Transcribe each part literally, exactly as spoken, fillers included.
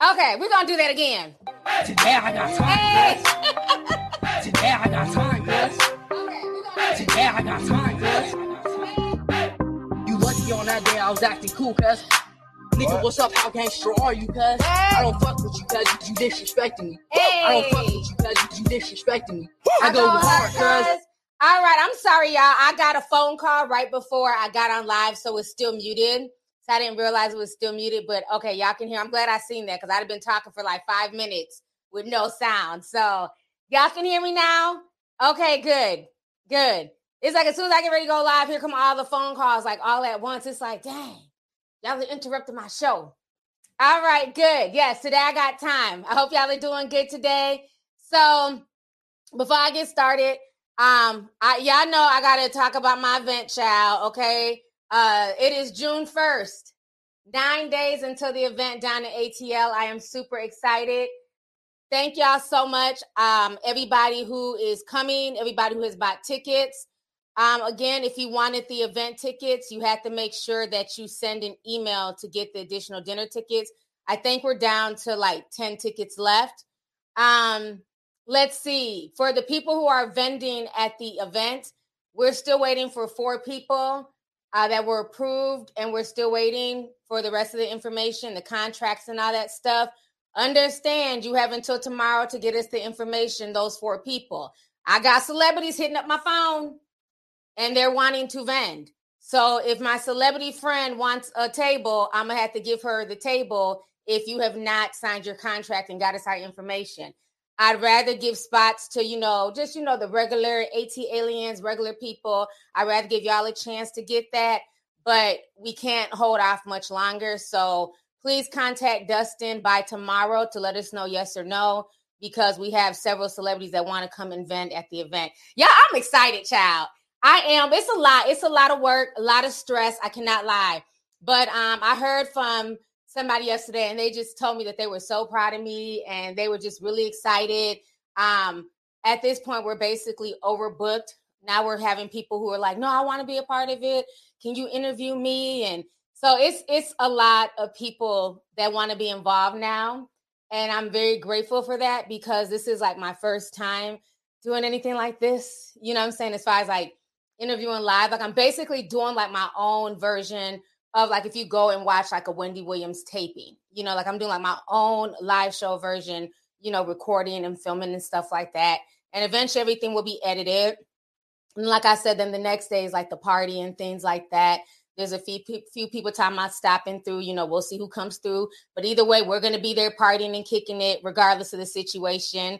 Okay, we're gonna do that again. Today I got time. Hey. Today I got time, cuz. Okay, we're gonna do Today I got time, cuz. You lucky on that day I was acting cool, cuz. Nigga, what's up? How gangster are you, cuz? Hey. I don't fuck with you, cuz. You disrespecting me. Hey. I don't fuck with you, cuz. You disrespecting me. I, I go go hard, hard, cuz. cuz. All right, I'm sorry, y'all. I got a phone call right before I got on live, so it's still muted. So I didn't realize it was still muted, but okay, y'all can hear. I'm glad I seen that because I'd have been talking for like five minutes with no sound. So y'all can hear me now? Okay, good, good. It's like as soon as I get ready to go live, here come all the phone calls, like all at once. It's like, dang, y'all interrupted my show. All right, good. Yes, today I got time. I hope y'all are doing good today. So before I get started, um, I y'all know I gotta talk about my event, child. Okay, uh, it is June first. Nine days until the event down at A T L. I am super excited. Thank y'all so much. Um, everybody who is coming, everybody who has bought tickets. Um, again, if you wanted the event tickets, you have to make sure that you send an email to get the additional dinner tickets. I think we're down to like ten tickets left. Um, let's see. For the people who are vending at the event, we're still waiting for four people uh, that were approved, and we're still waiting for the rest of the information, the contracts and all that stuff. Understand you have until tomorrow to get us the information, those four people. I got celebrities hitting up my phone and they're wanting to vend. So if my celebrity friend wants a table, I'm going to have to give her the table if you have not signed your contract and got us our information. I'd rather give spots to, you know, just, you know, the regular AT aliens, regular people. I'd rather give y'all a chance to get that, but we can't hold off much longer. So please contact Dustin by tomorrow to let us know yes or no, because we have several celebrities that want to come and vend at the event. Yeah, I'm excited, child. I am. It's a lot. It's a lot of work, a lot of stress. I cannot lie. But um, I heard from somebody yesterday, and they just told me that they were so proud of me, and they were just really excited. Um, at this point, we're basically overbooked. Now we're having people who are like, no, I want to be a part of it. Can you interview me? And so it's it's a lot of people that want to be involved now. And I'm very grateful for that because this is like my first time doing anything like this. You know what I'm saying? As far as like interviewing live, like I'm basically doing like my own version of like if you go and watch like a Wendy Williams taping, you know, like I'm doing like my own live show version, you know, recording and filming and stuff like that. And eventually everything will be edited. And like I said, then the next day is like the party and things like that. There's a few, few people talking about stopping through, you know, we'll see who comes through. But either way, we're going to be there partying and kicking it regardless of the situation.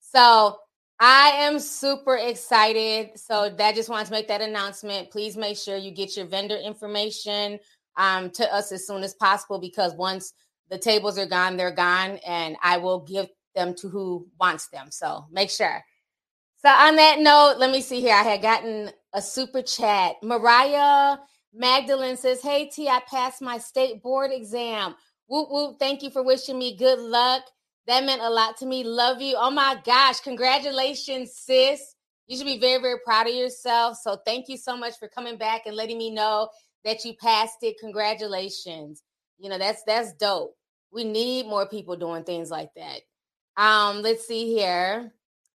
So I am super excited. So that just wanted to make that announcement. Please make sure you get your vendor information um, to us as soon as possible, because once the tables are gone, they're gone, and I will give them to who wants them. So make sure. So on that note, let me see here. I had gotten a super chat. Mariah Magdalene says, hey, T, I passed my state board exam. Whoop, whoop. Thank you for wishing me good luck. That meant a lot to me. Love you. Oh, my gosh. Congratulations, sis. You should be very, very proud of yourself. So thank you so much for coming back and letting me know that you passed it. Congratulations. You know, that's that's dope. We need more people doing things like that. Um, let's see here.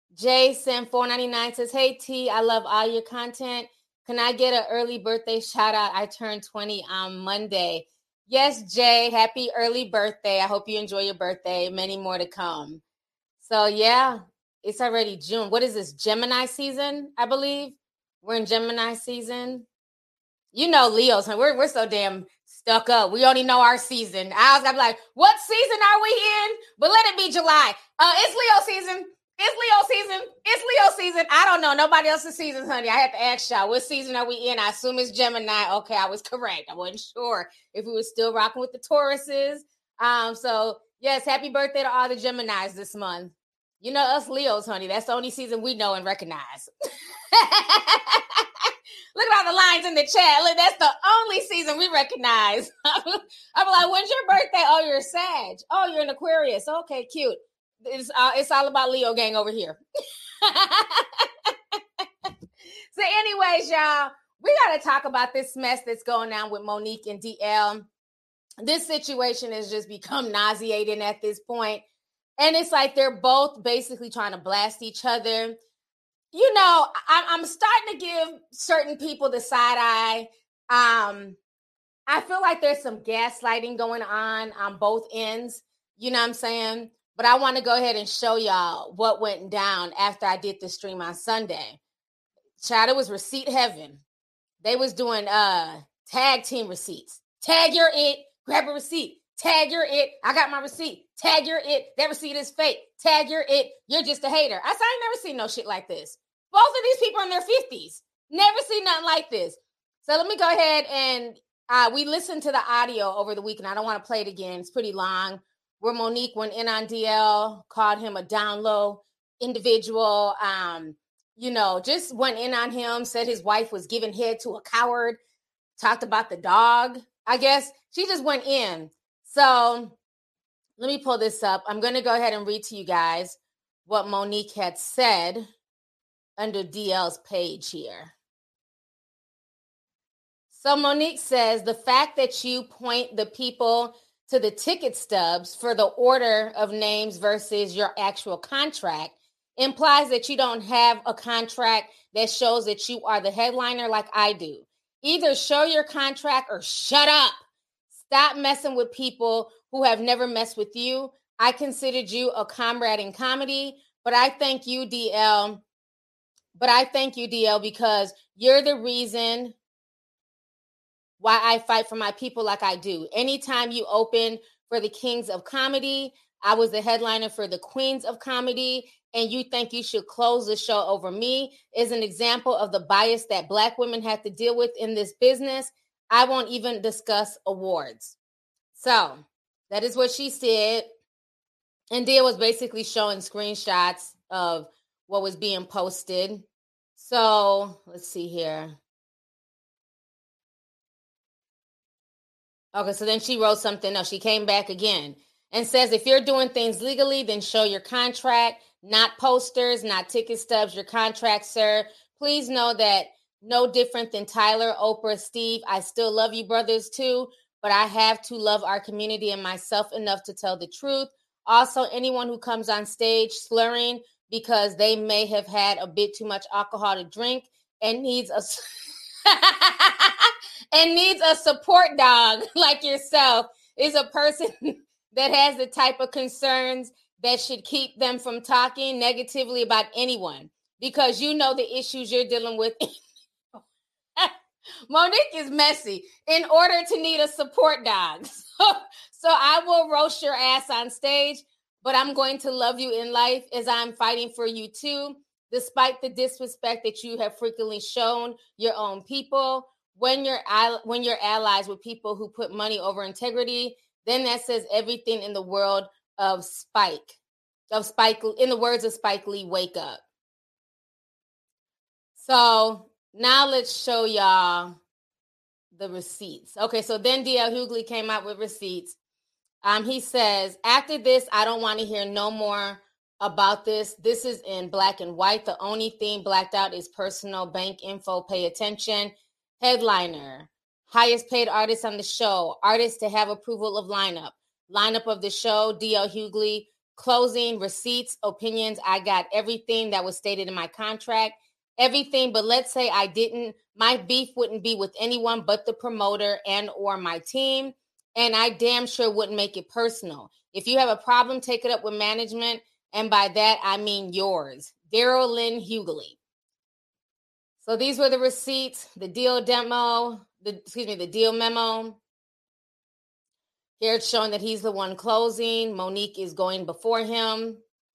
Jason four ninety-nine says, hey, T, I love all your content. Can I get an early birthday shout out? I turned twenty on Monday. Yes, Jay, happy early birthday. I hope you enjoy your birthday. Many more to come. So, yeah, it's already June. What is this, Gemini season, I believe? We're in Gemini season. You know Leos, huh? We're, we're so damn stuck up. We only know our season. I was going to be like, what season are we in? But let it be July. Uh, it's Leo season. It's Leo season. It's Leo season. I don't know. Nobody else's season, honey. I had to ask y'all, what season are we in? I assume it's Gemini. Okay, I was correct. I wasn't sure if we were still rocking with the Tauruses. Um, so, yes, happy birthday to all the Geminis this month. You know us Leos, honey. That's the only season we know and recognize. Look at all the lines in the chat. Look, that's the only season we recognize. I'm like, when's your birthday? Oh, you're a Sag. Oh, you're an Aquarius. Okay, cute. It's, uh, it's all about Leo gang over here. So anyways, y'all, we got to talk about this mess that's going on with Monique and D L. this situation has just become nauseating at this point. And it's like they're both basically trying to blast each other. You know, I, I'm starting to give certain people the side eye. Um, I feel like there's some gaslighting going on on both ends. You know what I'm saying? But I want to go ahead and show y'all what went down after I did the stream on Sunday. Child, it was receipt heaven. They was doing uh tag team receipts. Tag your it, grab a receipt. Tag your it, I got my receipt. Tag your it, that receipt is fake. Tag your it, you're just a hater. I said, I ain't never seen no shit like this. Both of these people are in their fifties. Never seen nothing like this. So let me go ahead and uh, we listened to the audio over the weekend. I don't want to play it again. It's pretty long. Where Monique went in on D L, called him a down low individual, um, you know, just went in on him, said his wife was giving head to a coward, talked about the dog, I guess. She just went in. So let me pull this up. I'm going to go ahead and read to you guys what Monique had said under D L's page here. So Monique says, the fact that you point the people to the ticket stubs for the order of names versus your actual contract implies that you don't have a contract that shows that you are the headliner like I do. Either show your contract or shut up. Stop messing with people who have never messed with you. I considered you a comrade in comedy, but I thank you, D L. But I thank you, D L, because you're the reason why I fight for my people like I do. Anytime you open for the Kings of Comedy, I was the headliner for the Queens of Comedy, and you think you should close the show over me is an example of the bias that Black women have to deal with in this business. I won't even discuss awards. So that is what she said. And Dia was basically showing screenshots of what was being posted. So let's see here. Okay, so then she wrote something else. She came back again and says, if you're doing things legally, then show your contract, not posters, not ticket stubs, your contract, sir. Please know that no different than Tyler, Oprah, Steve, I still love you brothers too, but I have to love our community and myself enough to tell the truth. Also, anyone who comes on stage slurring because they may have had a bit too much alcohol to drink and needs a... and needs a support dog like yourself is a person that has the type of concerns that should keep them from talking negatively about anyone because you know the issues you're dealing with. Monique is messy in order to need a support dog. So, so I will roast your ass on stage, but I'm going to love you in life as I'm fighting for you too, despite the disrespect that you have frequently shown your own people. When you're when you're allies with people who put money over integrity, then that says everything in the world of Spike, of Spike, in the words of Spike Lee, wake up. So now let's show y'all the receipts. Okay, so then D L Hughley came out with receipts. Um, he says, after this, I don't want to hear no more about this. This is in black and white. The only thing blacked out is personal bank info. Pay attention. Headliner, highest paid artist on the show, artist to have approval of lineup, lineup of the show, D L Hughley, closing, receipts, opinions. I got everything that was stated in my contract, everything. But let's say I didn't, my beef wouldn't be with anyone but the promoter and or my team. And I damn sure wouldn't make it personal. If you have a problem, take it up with management. And by that, I mean yours, Daryl Lynn Hughley. So these were the receipts, the deal demo, the excuse me, the deal memo. Here it's showing that he's the one closing. Monique is going before him.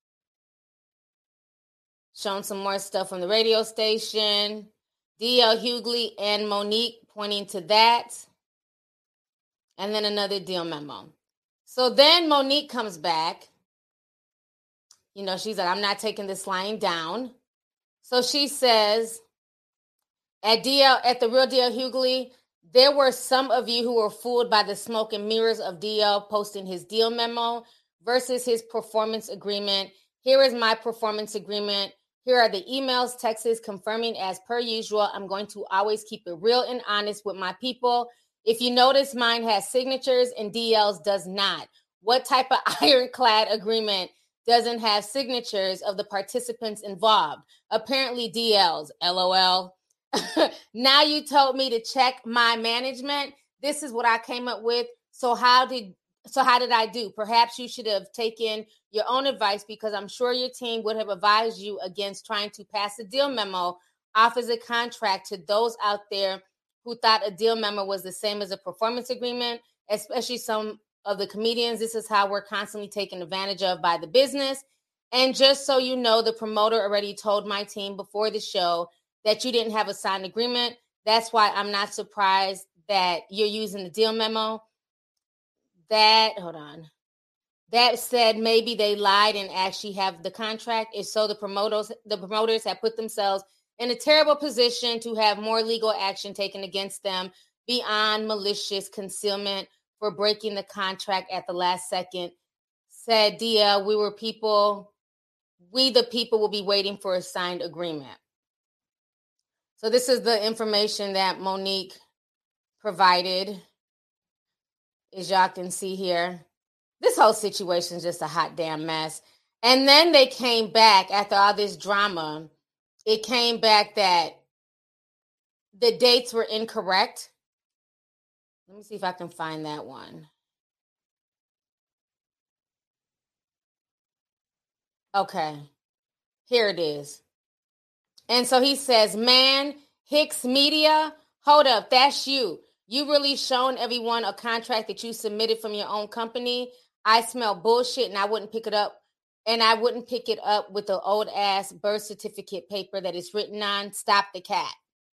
Showing some more stuff from the radio station. D L Hughley and Monique pointing to that. And then another deal memo. So then Monique comes back. You know, she's like, I'm not taking this lying down. So she says, At D L, at the Real D L Hughley, there were some of you who were fooled by the smoke and mirrors of D L posting his deal memo versus his performance agreement. Here is my performance agreement. Here are the emails, texts confirming as per usual. I'm going to always keep it real and honest with my people. If you notice, mine has signatures and D L's does not. What type of ironclad agreement doesn't have signatures of the participants involved? Apparently D L's, LOL. Now you told me to check my management. This is what I came up with. So how did so how did I do? Perhaps you should have taken your own advice, because I'm sure your team would have advised you against trying to pass a deal memo off as a contract to those out there who thought a deal memo was the same as a performance agreement, especially some of the comedians. This is how we're constantly taken advantage of by the business. And just so you know, the promoter already told my team before the show that you didn't have a signed agreement. That's why I'm not surprised that you're using the deal memo. That, hold on. That said, maybe they lied and actually have the contract. If so, the promoters, the promoters have put themselves in a terrible position to have more legal action taken against them beyond malicious concealment for breaking the contract at the last second. Said D L, we were people, we the people will be waiting for a signed agreement. So this is the information that Monique provided, as y'all can see here. This whole situation is just a hot damn mess. And then they came back after all this drama. It came back that the dates were incorrect. Let me see if I can find that one. Okay, here it is. And so he says, man, Hicks Media, hold up, that's you. You really shown everyone a contract that you submitted from your own company. I smell bullshit, and I wouldn't pick it up. And I wouldn't pick it up with the old ass birth certificate paper that is written on. Stop the cat.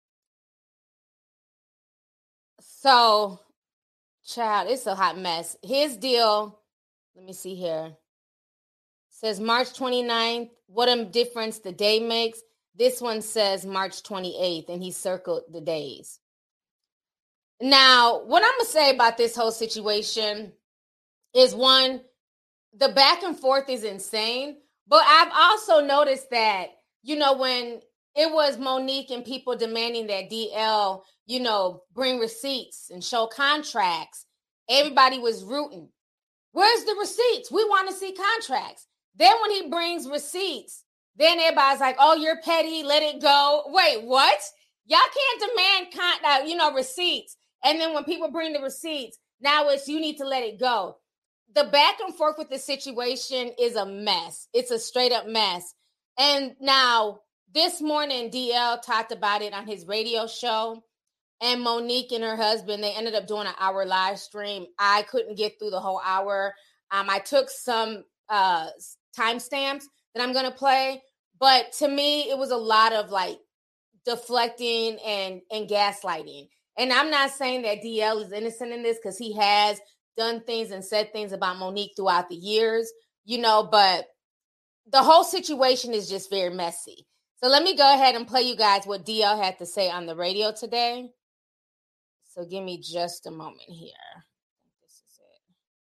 So, child, it's a hot mess. His deal, let me see here, says March twenty-ninth. What a difference the day makes. This one says March twenty-eighth, and he circled the days. Now, what I'm going to say about this whole situation is, one, the back and forth is insane. But I've also noticed that, you know, when it was Monique and people demanding that D L, you know, bring receipts and show contracts, everybody was rooting. Where's the receipts? We want to see contracts. Then when he brings receipts, then everybody's like, oh, you're petty, let it go. Wait, what? Y'all can't demand, con- uh, you know, receipts. And then when people bring the receipts, now it's you need to let it go. The back and forth with the situation is a mess. It's a straight up mess. And now this morning, D L talked about it on his radio show. And Monique and her husband, they ended up doing an hour live stream. I couldn't get through the whole hour. Um, I took some uh, timestamps that I'm going to play. But to me, it was a lot of like deflecting and, and gaslighting. And I'm not saying that D L is innocent in this, because he has done things and said things about Monique throughout the years, you know, but the whole situation is just very messy. So let me go ahead and play you guys what D L had to say on the radio today. So give me just a moment here. This is it.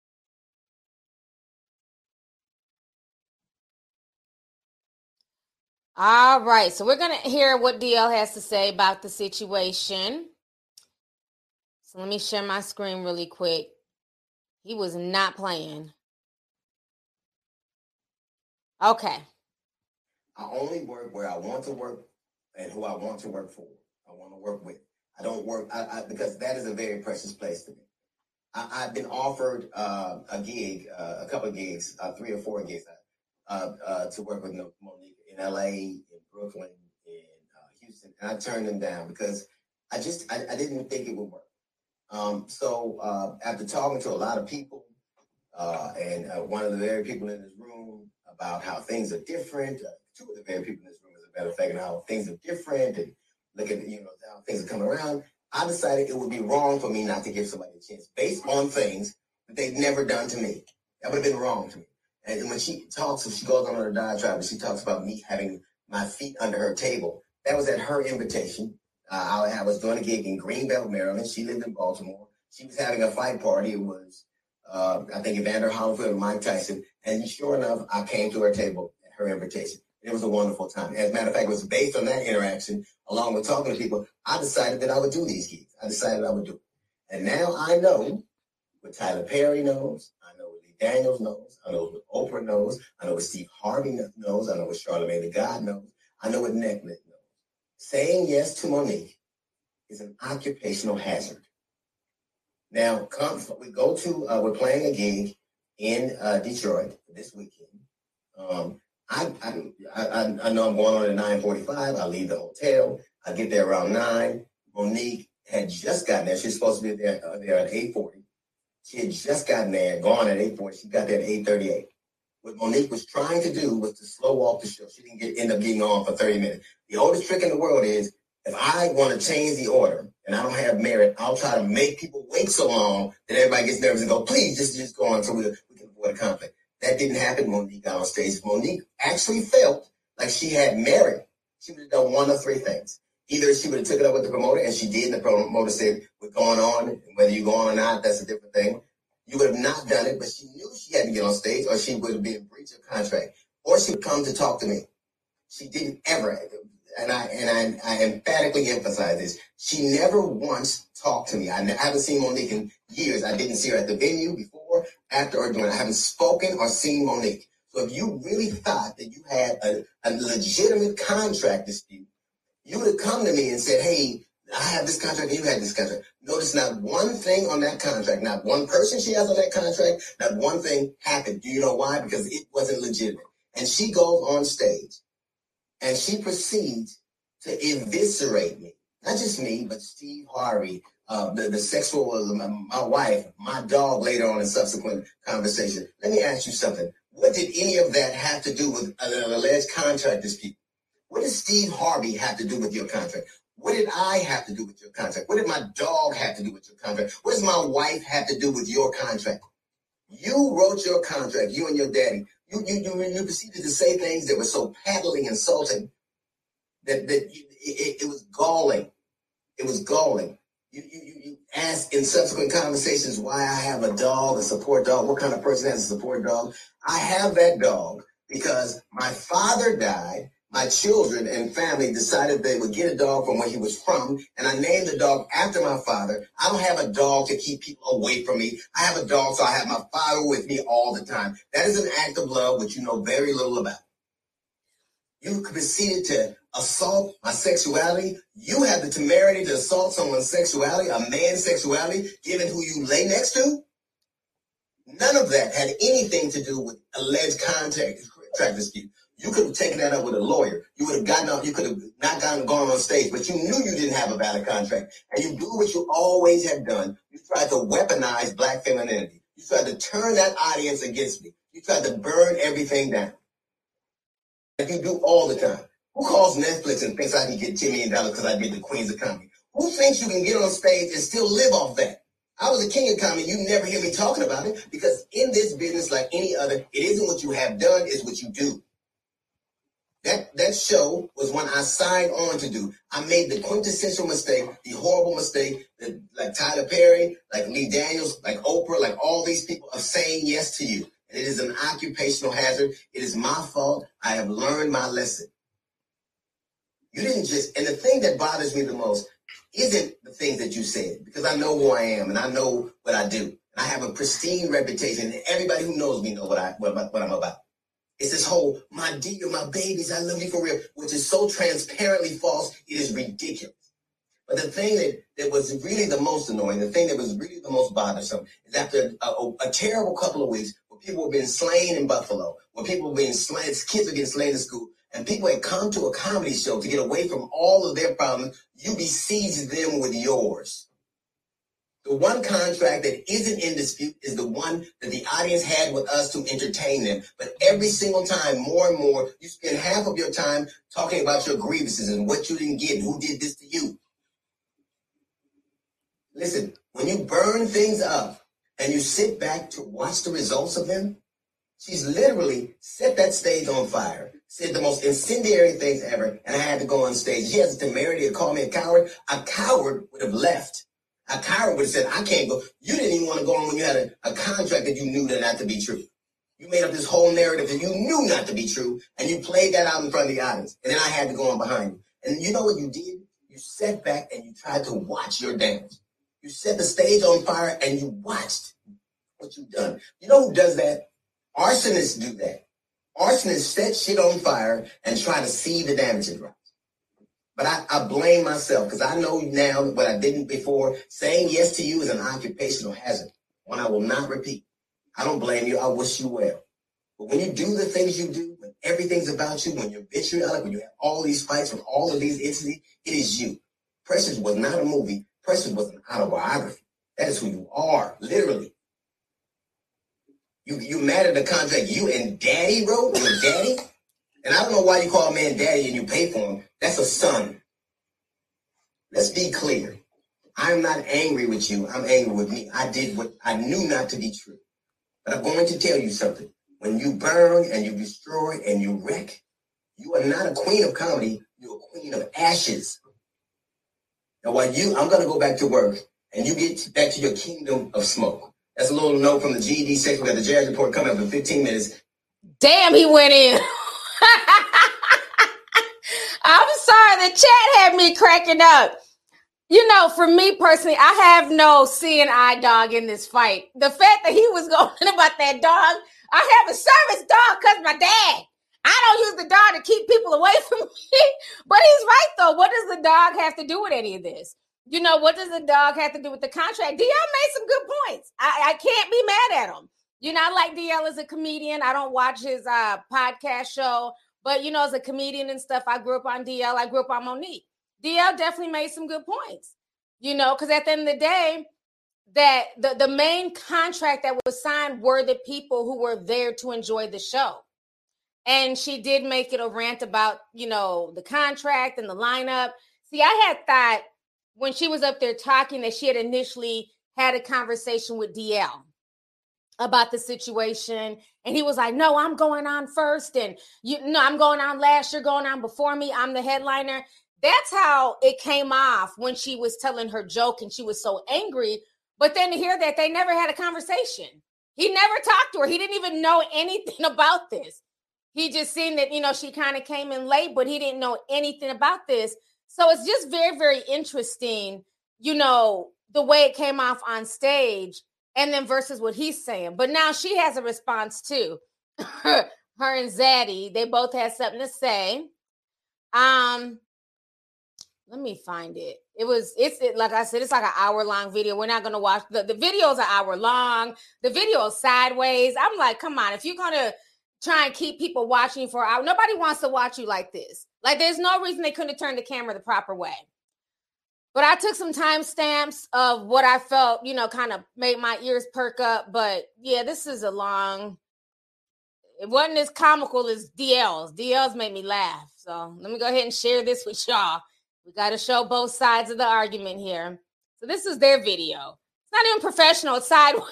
All right. So we're going to hear what D L has to say about the situation. So let me share my screen really quick. He was not playing. Okay. I only work where I want to work and who I want to work for. I want to work with. I don't work I, I, because that is a very precious place to me. I, I've been offered uh, a gig, uh, a couple of gigs, uh, three or four gigs, uh, uh, to work with Monique in L A, in Brooklyn, in uh, Houston, and I turned them down because I just I, I didn't think it would work. Um, so uh, after talking to a lot of people, uh, and uh, one of the very people in this room about how things are different, uh, two of the very people in this room, as a matter of fact, and how things are different, and look at, you know, how things are coming around, I decided it would be wrong for me not to give somebody a chance based on things that they've never done to me. That would have been wrong to me. And when she talks, if she goes on her diatribe, and she talks about me having my feet under her table, that was at her invitation. Uh, I, I was doing a gig in Greenbelt, Maryland. She lived in Baltimore. She was having a fight party. It was, uh, I think, Evander Holyfield and Mike Tyson. And sure enough, I came to her table at her invitation. It was a wonderful time. As a matter of fact, it was based on that interaction, along with talking to people, I decided that I would do these gigs. I decided I would do it. And now I know what Tyler Perry knows. I know what Lee Daniels knows. I know what Oprah knows. I know what Steve Harvey knows. I know what Charlamagne the God knows. I know what Netflix knows. Saying yes to Monique is an occupational hazard. Now, come, we go to, uh, we're playing a gig in uh, Detroit this weekend. Um, I, I, I, I know I'm going on at nine forty-five. I leave the hotel. I get there around nine. Monique had just gotten there. She's supposed to be there, uh, there at eight forty. She had just gotten there, gone at eight forty. She got there at eight thirty-eight. What Monique was trying to do was to slow walk the show. She didn't get, end up getting on for thirty minutes. The oldest trick in the world is, if I want to change the order and I don't have merit, I'll try to make people wait so long that everybody gets nervous and go, please, just, just go on so we, we can avoid a conflict. That didn't happen. Monique got on stage. Monique actually felt like she had merit. She would have done one of three things. Either she would have took it up with the promoter, and she did, and the promoter said, we're going on, and whether you go on or not, that's a different thing. You would have not done it, but she knew she had to get on stage, or she would have been in breach of contract, or she would come to talk to me. She didn't ever, and I and I, I emphatically emphasize this, she never once talked to me. I, I haven't seen Monique in years. I didn't see her at the venue before, after, or during. I haven't spoken or seen Monique. So if you really thought that you had a, a legitimate contract dispute, you would have come to me and said, hey, I have this contract and you had this contract. Notice not one thing on that contract, not one person she has on that contract, not one thing happened. Do you know why? Because it wasn't legitimate. And she goes on stage and she proceeds to eviscerate me. Not just me, but Steve Harvey, uh, the, the sexual, my, my wife, my dog later on in subsequent conversation. Let me ask you something. What did any of that have to do with an alleged contract dispute? What did Steve Harvey have to do with your contract? What did I have to do with your contract? What did my dog have to do with your contract? What does my wife have to do with your contract? You wrote your contract, you and your daddy. You you you, you proceeded to say things that were so patently insulting that, that you, it, it was galling. It was galling. You, you, you asked in subsequent conversations why I have a dog, a support dog. What kind of person has a support dog? I have that dog because my father died. My children and family decided they would get a dog from where he was from, and I named the dog after my father. I don't have a dog to keep people away from me. I have a dog so I have my father with me all the time. That is an act of love which you know very little about. You proceeded to assault my sexuality. You have the temerity to assault someone's sexuality, a man's sexuality, given who you lay next to. None of that had anything to do with alleged contract dispute. You could have taken that up with a lawyer. You would have gotten up. You could have not gotten gone on stage, but you knew you didn't have a valid contract, and you do what you always have done. You tried to weaponize black femininity. You tried to turn that audience against me. You tried to burn everything down, like you do all the time. Who calls Netflix and thinks I can get ten million dollars because I did the Queens of Comedy? Who thinks you can get on stage and still live off that? I was a king of comedy. You never hear me talking about it because in this business, like any other, it isn't what you have done, it's what you do. That that show was one I signed on to do. I made the quintessential mistake, the horrible mistake, that, like Tyler Perry, like Lee Daniels, like Oprah, like all these people of saying yes to you. And it is an occupational hazard. It is my fault. I have learned my lesson. You didn't just, and the thing that bothers me the most isn't the things that you said, because I know who I am and I know what I do. And I have a pristine reputation, and everybody who knows me knows what, I, what, what I'm about. It's this whole, my dear, my babies, I love you for real, which is so transparently false, it is ridiculous. But the thing that, that was really the most annoying, the thing that was really the most bothersome, is after a, a, a terrible couple of weeks where people were being slain in Buffalo, where people were being slain, kids were getting slain in school, and people had come to a comedy show to get away from all of their problems, you besieged them with yours. The one contract that isn't in dispute is the one that the audience had with us to entertain them. But every single time, more and more, you spend half of your time talking about your grievances and what you didn't get and who did this to you. Listen, when you burn things up and you sit back to watch the results of them, she's literally set that stage on fire, said the most incendiary things ever, and I had to go on stage. She has the temerity to call me a coward. A coward would have left. A coward would have said, I can't go. You didn't even want to go on when you had a, a contract that you knew that not to be true. You made up this whole narrative that you knew not to be true, and you played that out in front of the audience. And then I had to go on behind you. And you know what you did? You sat back and you tried to watch your dance. You set the stage on fire and you watched what you've done. You know who does that? Arsonists do that. Arsonists set shit on fire and try to see the damage it wrought. But I, I blame myself because I know now what I didn't before. Saying yes to you is an occupational hazard, one I will not repeat. I don't blame you. I wish you well. But when you do the things you do, when everything's about you, when you're vitriolic, when you have all these fights with all of these entities, it is you. Precious was not a movie. Precious was an autobiography. That is who you are, literally. You you mad at the contract you and daddy wrote, your daddy? And I don't know why you call a man daddy and you pay for him. That's a son. Let's be clear. I'm not angry with you. I'm angry with me. I did what I knew not to be true. But I'm going to tell you something. When you burn and you destroy and you wreck, you are not a queen of comedy. You're a queen of ashes. Now, while you, I'm going to go back to work and you get back to your kingdom of smoke. That's a little note from the G E D section. We got the Jazz Report coming up in fifteen minutes. Damn, he went in. I'm sorry, the chat had me cracking up. You know, for me personally, I have no seeing eye dog in this fight. The fact that he was going about that dog, I have a service dog because my dad. I don't use the dog to keep people away from me. But he's right, though. What does the dog have to do with any of this? You know, what does the dog have to do with the contract? D L made some good points. I, I can't be mad at him. You know, I like D L as a comedian. I don't watch his uh, podcast show. But, you know, as a comedian and stuff, I grew up on D L. I grew up on Monique. D L definitely made some good points. You know, because at the end of the day, that the, the main contract that was signed were the people who were there to enjoy the show. And she did make it a rant about, you know, the contract and the lineup. See, I had thought when she was up there talking that she had initially had a conversation with D L about the situation. And he was like, no, I'm going on first. And you no, I'm going on last. You're going on before me. I'm the headliner. That's how it came off when she was telling her joke and she was so angry. But then to hear that they never had a conversation. He never talked to her. He didn't even know anything about this. He just seen that, you know, she kind of came in late, but he didn't know anything about this. So it's just very, very interesting, you know, the way it came off on stage and then versus what he's saying. But now she has a response too. Her and Zaddy, they both had something to say. Um, let me find it. It was, it's it, like I said, it's like an hour long video. We're not going to watch the, the video is an hour long. The video is sideways. I'm like, come on, if you're going to try and keep people watching for an hour, nobody wants to watch you like this. Like there's no reason they couldn't have turned the camera the proper way. But I took some timestamps of what I felt, you know, kind of made my ears perk up. But yeah, this is a long, it wasn't as comical as D L's. D L's made me laugh. So let me go ahead and share this with y'all. We got to show both sides of the argument here. So this is their video. It's not even professional. It's sideways.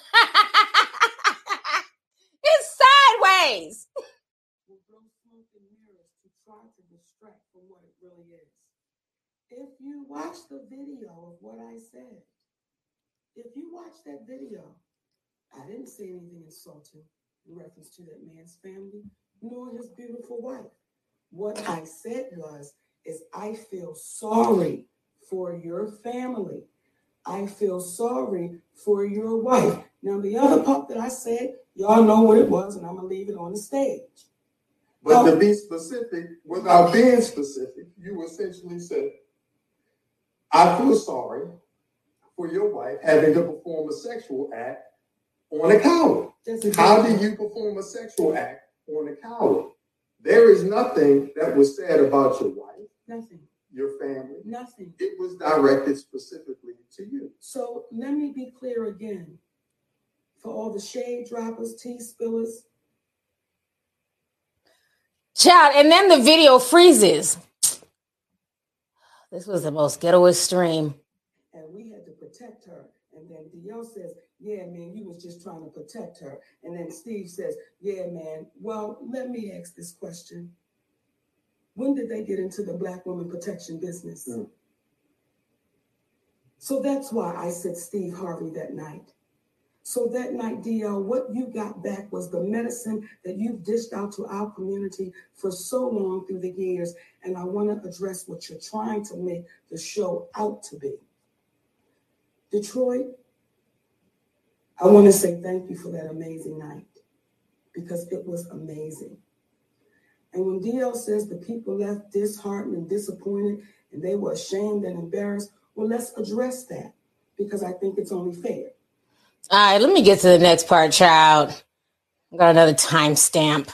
It's sideways. Will blow smoke and mirrors to try to distract from what it really is. If you watch the video of what I said, if you watch that video, I didn't say anything insulting in reference to that man's family, nor his beautiful wife. What I said was, is I feel sorry for your family. I feel sorry for your wife. Now, the other part that I said, y'all know what it was, and I'm going to leave it on the stage. But um, to be specific, without being specific, you essentially said, I feel sorry for your wife having to perform a sexual act on a coward. How do you perform a sexual act on a coward? There is nothing that was said about your wife. Nothing. Your family. Nothing. It was directed specifically to you. So let me be clear again. For all the shade droppers, tea spillers. Child, and then the video freezes. This was the most ghettoest stream. And we had to protect her. And then D L says, yeah, man, you was just trying to protect her. And then Steve says, yeah, man, well, let me ask this question. When did they get into the Black women protection business? Mm. So that's why I said Steve Harvey that night. So that night, D L, what you got back was the medicine that you've dished out to our community for so long through the years. And I want to address what you're trying to make the show out to be. Detroit, I want to say thank you for that amazing night, because it was amazing. And when D L says the people left disheartened and disappointed and they were ashamed and embarrassed, well, let's address that, because I think it's only fair. All right, let me get to the next part, child. I got another timestamp.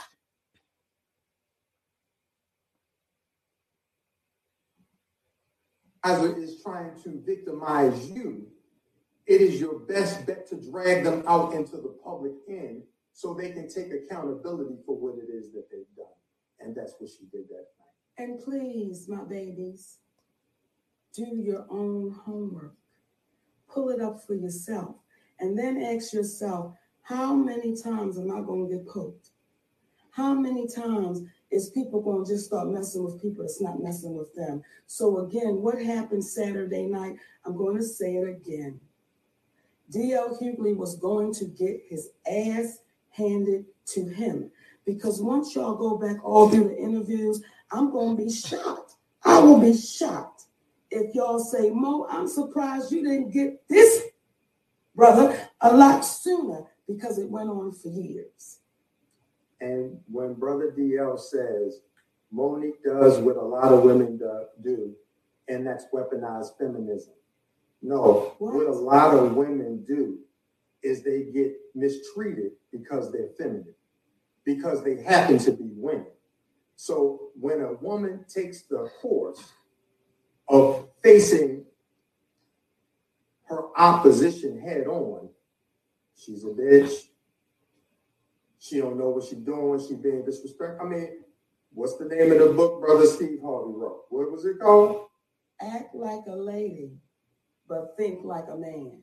As it is trying to victimize you, it is your best bet to drag them out into the public end so they can take accountability for what it is that they've done. And that's what she did that night. And please, my babies, do your own homework. Pull it up for yourself. And then ask yourself, how many times am I going to get poked? How many times is people going to just start messing with people that's not messing with them? So again, what happened Saturday night? I'm going to say it again. D L Hughley was going to get his ass handed to him. Because once y'all go back all through the interviews, I'm going to be shocked. I will be shocked if y'all say, Mo, I'm surprised you didn't get this, brother, a lot sooner, because it went on for years. And when Brother D L says, Monique does what a lot of women do, and that's weaponized feminism. No, what? what a lot of women do is they get mistreated because they're feminine, because they happen to be women. So when a woman takes the course of facing her opposition head on, she's a bitch. She don't know what she's doing. She being disrespectful. I mean, what's the name of the book Brother Steve Harvey wrote? What was it called? Act like a lady, but think like a man.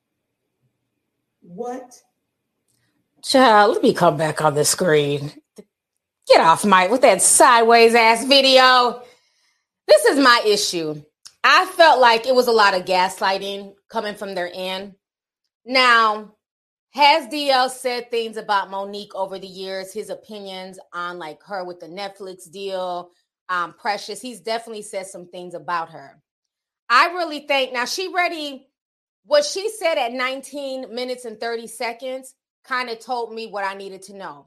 What? Child, let me come back on the screen. Get off Mike with that sideways ass video. This is my issue. I felt like it was a lot of gaslighting coming from their end. Now, has D L said things about Monique over the years, his opinions on like her with the Netflix deal, um, Precious? He's definitely said some things about her. I really think, now she ready, what she said at nineteen minutes and thirty seconds kind of told me what I needed to know.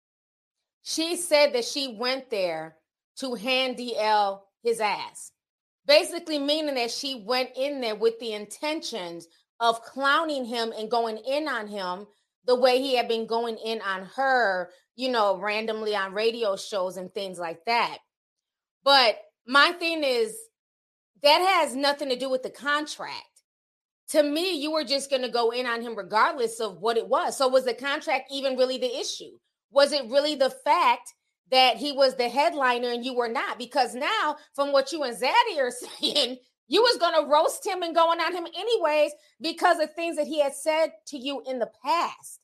She said that she went there to hand D L his ass. Basically meaning that she went in there with the intentions of clowning him and going in on him the way he had been going in on her, you know, randomly on radio shows and things like that. But my thing is, that has nothing to do with the contract. To me, you were just going to go in on him regardless of what it was. So was the contract even really the issue? Was it really the fact that he was the headliner and you were not? Because now, from what you and Zaddy are saying, you was going to roast him and going on him anyways because of things that he had said to you in the past.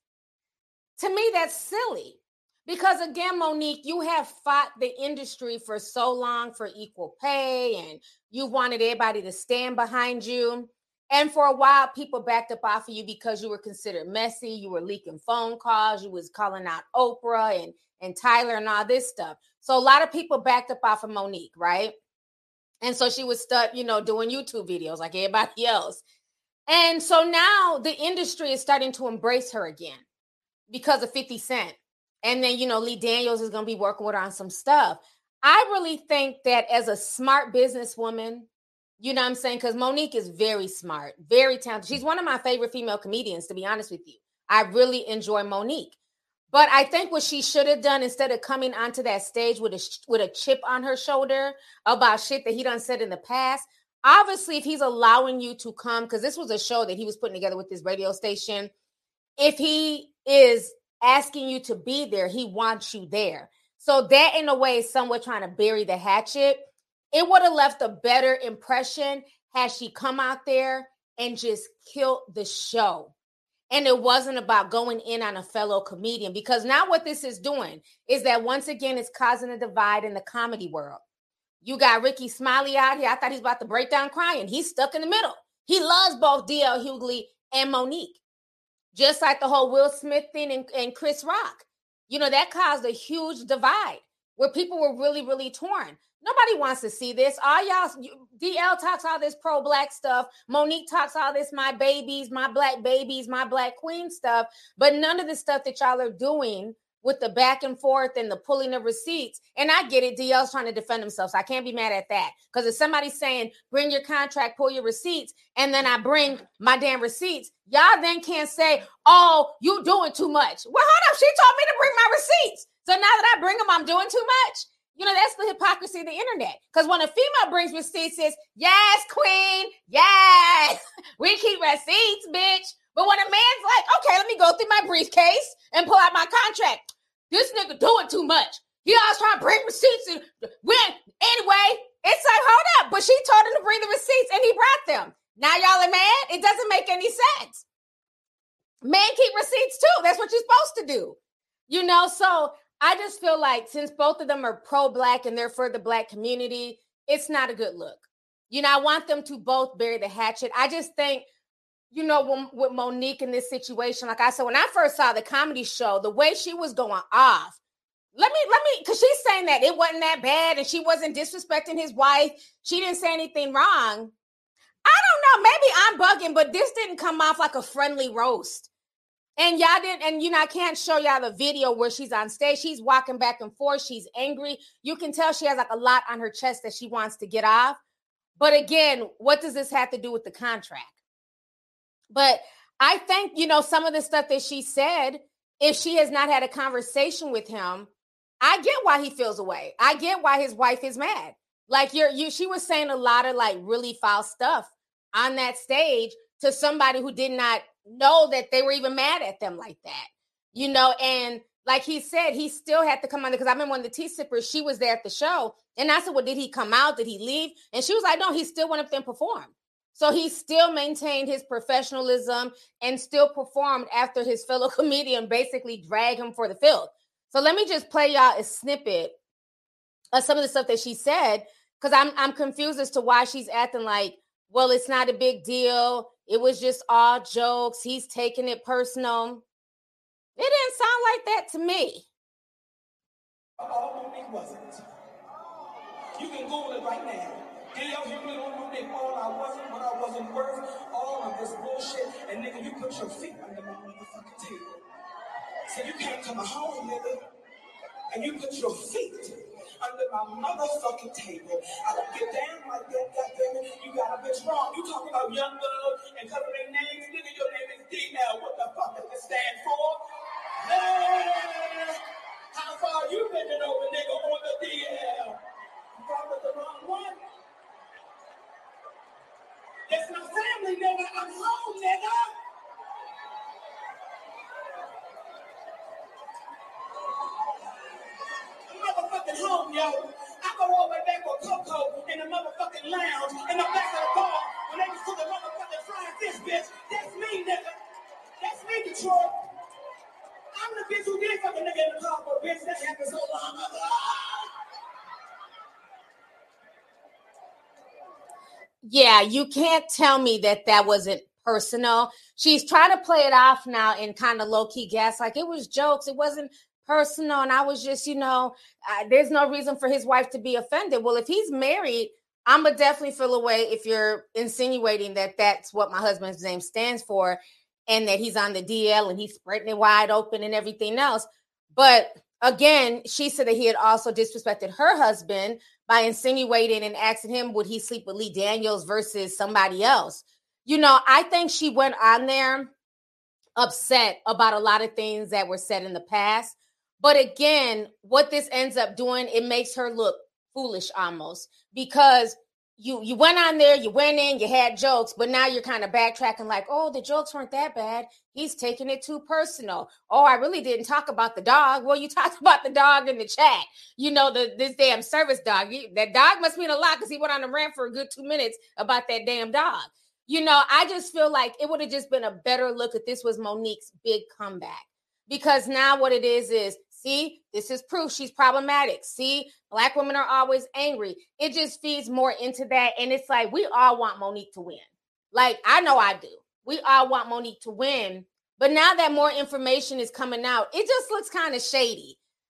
To me, that's silly. Because again, Monique, you have fought the industry for so long for equal pay and you wanted everybody to stand behind you. And for a while, people backed up off of you because you were considered messy. You were leaking phone calls. You was calling out Oprah and, and Tyler and all this stuff. So a lot of people backed up off of Monique, right? And so she was stuck, you know, doing YouTube videos like everybody else. And so now the industry is starting to embrace her again because of fifty Cent. And then, you know, Lee Daniels is going to be working with her on some stuff. I really think that as a smart businesswoman, you know what I'm saying? Because Monique is very smart, very talented. She's one of my favorite female comedians, to be honest with you. I really enjoy Monique. But I think what she should have done, instead of coming onto that stage with a, with a chip on her shoulder about shit that he done said in the past, obviously if he's allowing you to come, because this was a show that he was putting together with this radio station, if he is asking you to be there, he wants you there. So that in a way is somewhat trying to bury the hatchet. It would have left a better impression had she come out there and just killed the show. And it wasn't about going in on a fellow comedian, because now what this is doing is that once again, it's causing a divide in the comedy world. You got Ricky Smiley out here. I thought he's about to break down crying. He's stuck in the middle. He loves both D L Hughley and Monique. Just like the whole Will Smith thing and, and Chris Rock. You know, that caused a huge divide where people were really, really torn. Nobody wants to see this. All y'all, D L talks all this pro-black stuff. Monique talks all this my babies, my black babies, my black queen stuff. But none of the stuff that y'all are doing with the back and forth and the pulling of receipts. And I get it. D L's trying to defend himself. So I can't be mad at that. Because if somebody's saying, bring your contract, pull your receipts, and then I bring my damn receipts, y'all then can't say, oh, you doing too much. Well, hold up. She told me to bring my receipts. So now that I bring them, I'm doing too much. You know, that's the hypocrisy of the internet. Because when a female brings receipts, it's, yes, queen, yes, we keep receipts, bitch. But when a man's like, okay, let me go through my briefcase and pull out my contract. This nigga doing too much. He always trying to bring receipts and when anyway, it's like, hold up. But she told him to bring the receipts and he brought them. Now y'all are mad? It doesn't make any sense. Men keep receipts too. That's what you're supposed to do. You know, so I just feel like since both of them are pro-black and they're for the black community, it's not a good look. You know, I want them to both bury the hatchet. I just think, you know, when, with Monique in this situation, like I said, when I first saw the comedy show, the way she was going off, let me, let me, because she's saying that it wasn't that bad and she wasn't disrespecting his wife. She didn't say anything wrong. I don't know. Maybe I'm bugging, but this didn't come off like a friendly roast. And y'all didn't, and you know, I can't show y'all the video where she's on stage. She's walking back and forth. She's angry. You can tell she has like a lot on her chest that she wants to get off. But again, what does this have to do with the contract? But I think, you know, some of the stuff that she said, if she has not had a conversation with him, I get why he feels away. I get why his wife is mad. Like you're, you, she was saying a lot of like really foul stuff on that stage to somebody who did not know that they were even mad at them like that, you know? And like he said, he still had to come on because I remember when the tea sippers, she was there at the show and I said, well, did he come out? Did he leave? And she was like, no, he still went up there and performed. So he still maintained his professionalism and still performed after his fellow comedian basically dragged him for the filth. So let me just play y'all a snippet of some of the stuff that she said, because I'm I'm confused as to why she's acting like, well, it's not a big deal. It was just all jokes. He's taking it personal. It didn't sound like that to me. All Monique wasn't. You can Google it right now. D L Hughley on Monique, all I wasn't, what I wasn't worth, all of this bullshit, and nigga, you put your feet under my motherfucking table. So you came to my home, nigga, and you put your feet under my motherfucking table. I don't get down like that, goddammit. You got a bitch wrong. You talking about young love and cover their names, nigga, your name is D L. What the fuck does it stand for? Hey, how far you bending over, nigga, on the D L? You probably the wrong one. It's my family, nigga. I'm home, nigga. I'm motherfucking home, yo. I go all the way back with Coco in the motherfucking lounge in the back of the bar when they was cooking motherfucking frying fish, bitch. That's me, nigga. That's me, Detroit. I'm the bitch who did fuck a nigga in the car for a bitch. That happened so long ago. Yeah, you can't tell me that that wasn't personal. She's trying to play it off now and kind of low-key gas, like it was jokes. It wasn't personal. And I was just, you know, uh, there's no reason for his wife to be offended. Well, if he's married, I'm going to definitely feel away if you're insinuating that that's what my husband's name stands for and that he's on the D L and he's spreading it wide open and everything else. But again, she said that he had also disrespected her husband by insinuating and asking him, would he sleep with Lee Daniels versus somebody else? You know, I think she went on there upset about a lot of things that were said in the past. But again, what this ends up doing, it makes her look foolish almost because you, you went on there, you went in, you had jokes, but now you're kind of backtracking like, oh, the jokes weren't that bad. He's taking it too personal. Oh, I really didn't talk about the dog. Well, you talked about the dog in the chat. You know, the this damn service dog. That dog must mean a lot because he went on a rant for a good two minutes about that damn dog. You know, I just feel like it would have just been a better look if this was Monique's big comeback. Because now what it is is, see, this is proof she's problematic. See, Black women are always angry. It just feeds more into that. And it's like, we all want Monique to win. Like, I know I do. We all want Monique to win. But now that more information is coming out, it just looks kind of shady.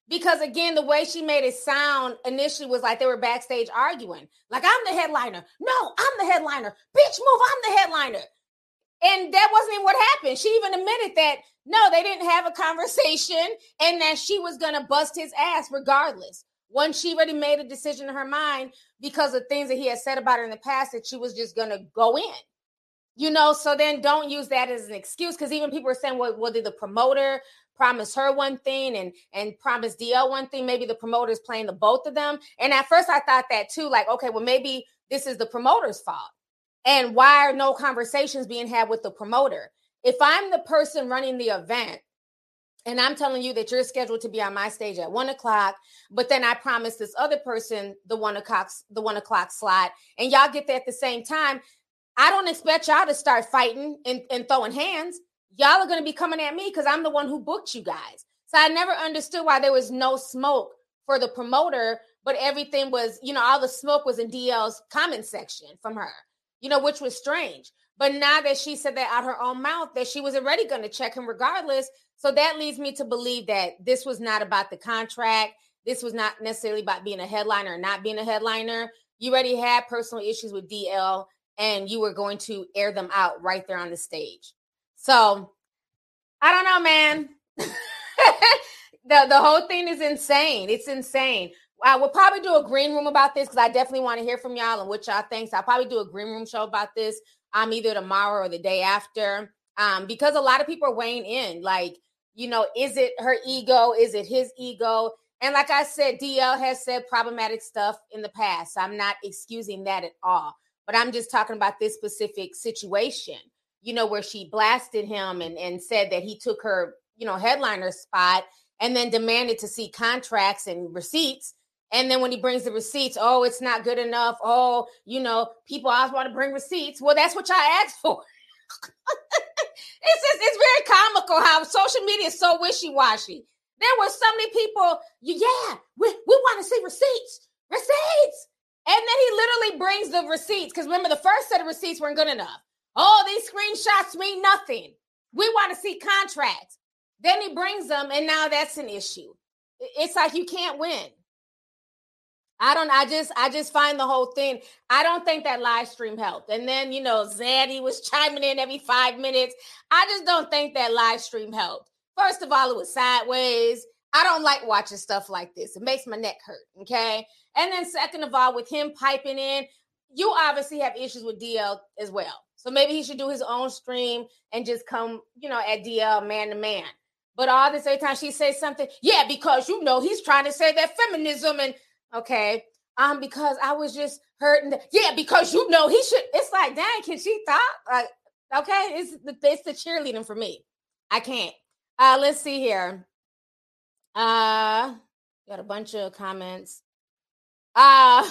Because again, the way she made it sound initially was like they were backstage arguing. Like, I'm the headliner. No, I'm the headliner. Bitch, move, I'm the headliner. And that wasn't even what happened. She even admitted that, no, they didn't have a conversation and that she was going to bust his ass regardless. Once she already made a decision in her mind because of things that he had said about her in the past, that she was just going to go in. You know, so then don't use that as an excuse, because even people are saying, well, well, did the promoter promise her one thing and, and promise D L one thing? Maybe the promoter is playing the both of them. And at first I thought that too, like, okay, well, maybe this is the promoter's fault. And why are no conversations being had with the promoter? If I'm the person running the event and I'm telling you that you're scheduled to be on my stage at one o'clock, but then I promise this other person the one o'clock, the one o'clock slot, and y'all get there at the same time, I don't expect y'all to start fighting and, and throwing hands. Y'all are going to be coming at me because I'm the one who booked you guys. So I never understood why there was no smoke for the promoter, but everything was, you know, all the smoke was in D L's comment section from her, you know, which was strange. But now that she said that out her own mouth, that she was already going to check him regardless. So that leads me to believe that this was not about the contract. This was not necessarily about being a headliner or not being a headliner. You already had personal issues with D L, and you were going to air them out right there on the stage. So, I don't know, man. the, the whole thing is insane. It's insane. I will probably do a green room about this because I definitely want to hear from y'all and what y'all think. So I'll probably do a green room show about this um, either tomorrow or the day after um, because a lot of people are weighing in. Like, you know, is it her ego? Is it his ego? And like I said, D L has said problematic stuff in the past. So I'm not excusing that at all. But I'm just talking about this specific situation, you know, where she blasted him and, and said that he took her, you know, headliner spot and then demanded to see contracts and receipts. And then when he brings the receipts, oh, it's not good enough. Oh, you know, people always want to bring receipts. Well, that's what y'all asked for. It's just, it's very comical how social media is so wishy-washy. There were so many people, yeah, we, we want to see receipts, receipts. And then he literally brings the receipts. Because remember, the first set of receipts weren't good enough. Oh, these screenshots mean nothing. We want to see contracts. Then he brings them, and now that's an issue. It's like you can't win. I don't, I just, I just find the whole thing, I don't think that live stream helped. And then, you know, Zaddy was chiming in every five minutes. I just don't think that live stream helped. First of all, it was sideways. I don't like watching stuff like this. It makes my neck hurt, okay? And then second of all, with him piping in, you obviously have issues with D L as well. So maybe he should do his own stream and just come, you know, at D L man to man. But all this every time she says something, yeah, because, you know, he's trying to say that feminism and, okay, um, because I was just hurting. The, yeah, because, you know, he should. It's like, dang, can she talk? Like, okay, it's the, it's the cheerleading for me. I can't. Uh, let's see here. Uh, got a bunch of comments. Uh,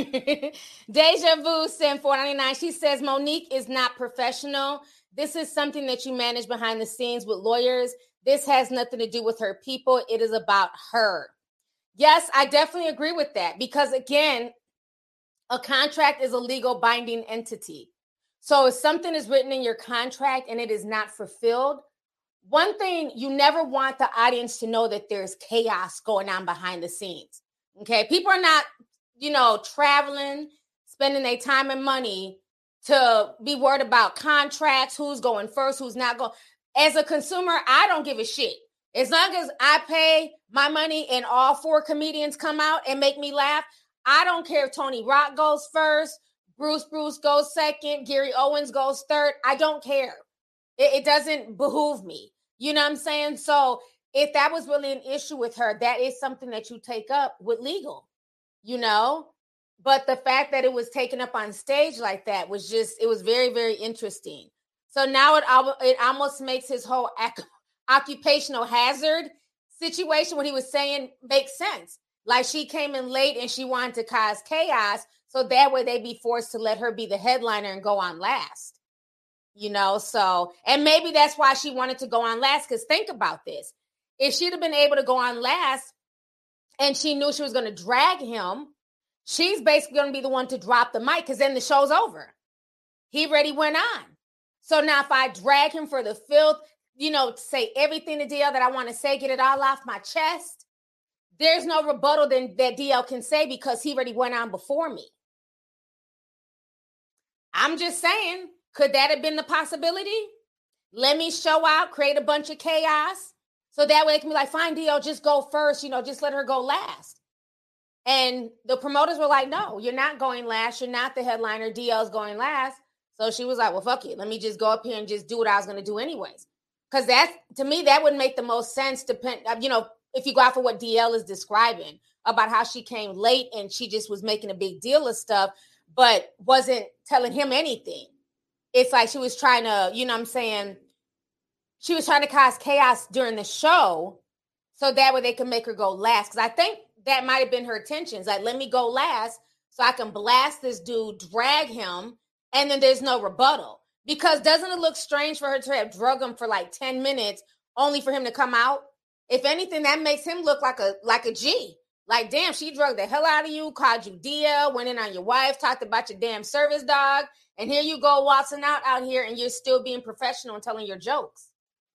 Deja Vu sent four ninety-nine. She says, Monique is not professional. This is something that you manage behind the scenes with lawyers. This has nothing to do with her people. It is about her. Yes, I definitely agree with that because, again, a contract is a legal binding entity. So if something is written in your contract and it is not fulfilled, one thing, you never want the audience to know that there's chaos going on behind the scenes. Okay, people are not, you know, traveling, spending their time and money to be worried about contracts, who's going first, who's not going. As a consumer, I don't give a shit. As long as I pay my money and all four comedians come out and make me laugh, I don't care if Tony Rock goes first, Bruce Bruce goes second, Gary Owens goes third. I don't care. It, it doesn't behoove me. You know what I'm saying? So if that was really an issue with her, that is something that you take up with legal, you know? But the fact that it was taken up on stage like that was just, it was very, very interesting. So now it, it almost makes his whole ac- occupational hazard situation, what he was saying, makes sense. Like she came in late and she wanted to cause chaos. So that way they'd be forced to let her be the headliner and go on last. You know, so, and maybe that's why she wanted to go on last, because think about this. If she'd have been able to go on last and she knew she was going to drag him, she's basically going to be the one to drop the mic because then the show's over. He already went on. So now if I drag him for the filth, you know, say everything to D L that I want to say, get it all off my chest, there's no rebuttal then that D L can say because he already went on before me. I'm just saying, could that have been the possibility? Let me show out, create a bunch of chaos, so that way it can be like, fine, D L, just go first, you know, just let her go last. And the promoters were like, no, you're not going last. You're not the headliner. D L's going last. So she was like, well, fuck it. Let me just go up here and just do what I was going to do anyways. Because that, to me, that would make the most sense, depend, you know, if you go out for what D L is describing about how she came late and she just was making a big deal of stuff, but wasn't telling him anything. It's like she was trying to, you know what I'm saying, she was trying to cause chaos during the show so that way they could make her go last. Because I think that might have been her intentions. Like, let me go last so I can blast this dude, drag him, and then there's no rebuttal. Because doesn't it look strange for her to have drug him for like ten minutes only for him to come out? If anything, that makes him look like a like a G. Like, damn, she drugged the hell out of you, called you D L, went in on your wife, talked about your damn service dog, and here you go waltzing out out here and you're still being professional and telling your jokes.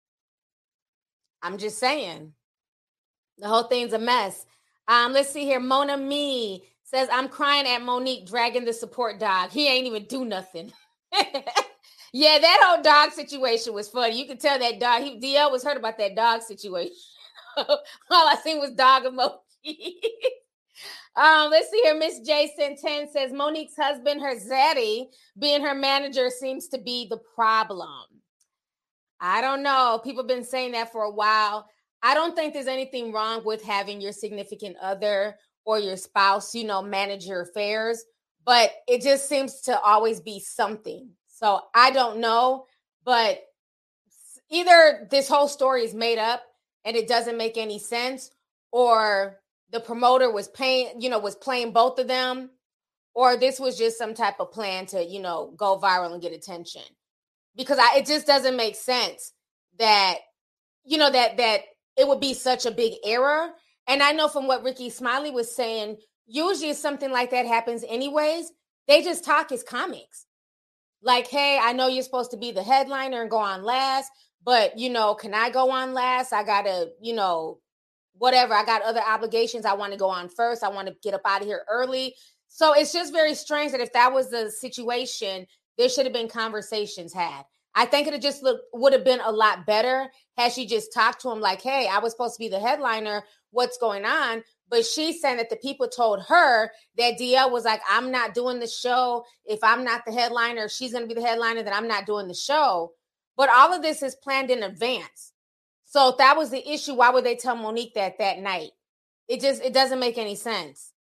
I'm just saying. The whole thing's a mess. Um, let's see here. Mona Me says, I'm crying at Monique dragging the support dog. He ain't even do nothing. Yeah, that whole dog situation was funny. You could tell that dog, he, D L was hurt about that dog situation. All I seen was dog emoji. um, let's see here. Miss Jason ten says, Monique's husband, her zaddy, being her manager seems to be the problem. I don't know. People have been saying that for a while. I don't think there's anything wrong with having your significant other or your spouse, you know, manage your affairs, but it just seems to always be something. So I don't know, but either this whole story is made up and it doesn't make any sense, or the promoter was paying, you know, was playing both of them, or this was just some type of plan to, you know, go viral and get attention. Because I, it just doesn't make sense that, you know, that that it would be such a big error. And I know from what Ricky Smiley was saying, usually if something like that happens anyways, they just talk as comics. Like, hey, I know you're supposed to be the headliner and go on last, but, you know, can I go on last? I got to, you know, whatever. I got other obligations. I want to go on first. I want to get up out of here early. So it's just very strange that if that was the situation, there should have been conversations had. I think it just look, would have been a lot better had she just talked to him like, hey, I was supposed to be the headliner. What's going on? But she's saying that the people told her that D L was like, I'm not doing the show. If I'm not the headliner, she's going to be the headliner, then I'm not doing the show. But all of this is planned in advance. So if that was the issue, why would they tell Monique that that night? It just, it doesn't make any sense.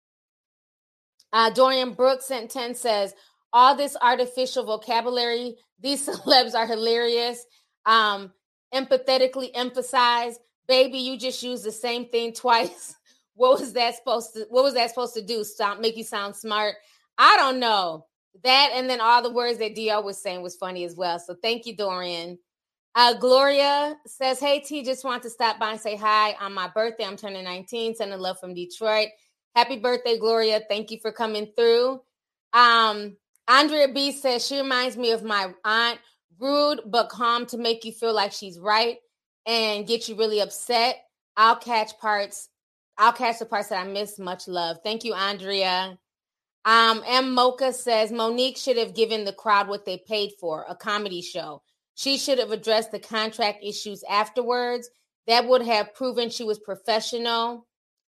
Uh, Dorian Brooks sent ten says, all this artificial vocabulary, these celebs are hilarious. Um, empathetically emphasize, baby, you just used the same thing twice. What was that supposed to, what was that supposed to do? Sound, make you sound smart? I don't know. That and then all the words that D L was saying was funny as well. So thank you, Dorian. Uh, Gloria says, hey, T, just want to stop by and say hi on my birthday. I'm turning nineteen, sending love from Detroit. Happy birthday, Gloria. Thank you for coming through. Um, Andrea B says, she reminds me of my aunt, rude but calm to make you feel like she's right and get you really upset. I'll catch parts. I'll catch the parts that I miss. Much love. Thank you, Andrea. Um, M. Mocha says, Monique should have given the crowd what they paid for, a comedy show. She should have addressed the contract issues afterwards. That would have proven she was professional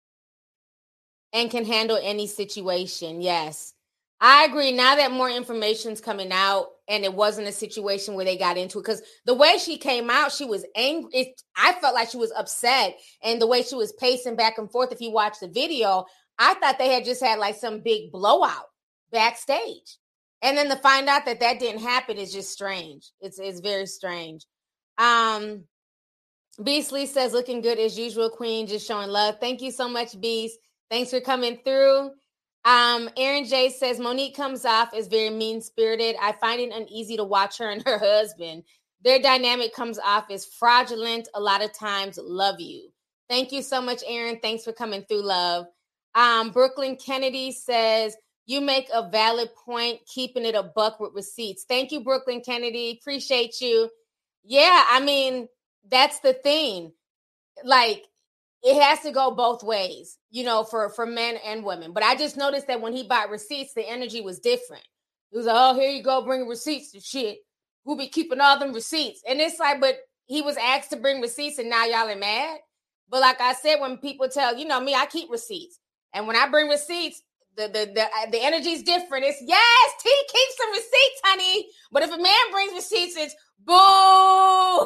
and can handle any situation. Yes, I agree. Now that more information's coming out and it wasn't a situation where they got into it, because the way she came out, she was angry. It, I felt like she was upset, and the way she was pacing back and forth, if you watch the video, I thought they had just had like some big blowout backstage. And then to find out that that didn't happen is just strange. It's it's very strange. Um, Beastly says, looking good as usual, Queen, just showing love. Thank you so much, Beast. Thanks for coming through. Um, Aaron J says, Monique comes off as very mean-spirited. I find it uneasy to watch her and her husband. Their dynamic comes off as fraudulent a lot of times. Love you. Thank you so much, Aaron. Thanks for coming through, love. Um, Brooklyn Kennedy says, you make a valid point, keeping it a buck with receipts. Thank you, Brooklyn Kennedy. Appreciate you. Yeah, I mean, that's the thing. Like, it has to go both ways, you know, for, for men and women. But I just noticed that when he bought receipts, the energy was different. It was like, oh, here you go, bring receipts and shit. Who be keeping all them receipts? And it's like, but he was asked to bring receipts and now y'all are mad. But like I said, when people tell, you know me, I keep receipts. And when I bring receipts, the the the, the energy is different. It's, yes, T, keep some receipts, honey. But if a man brings receipts, it's boo.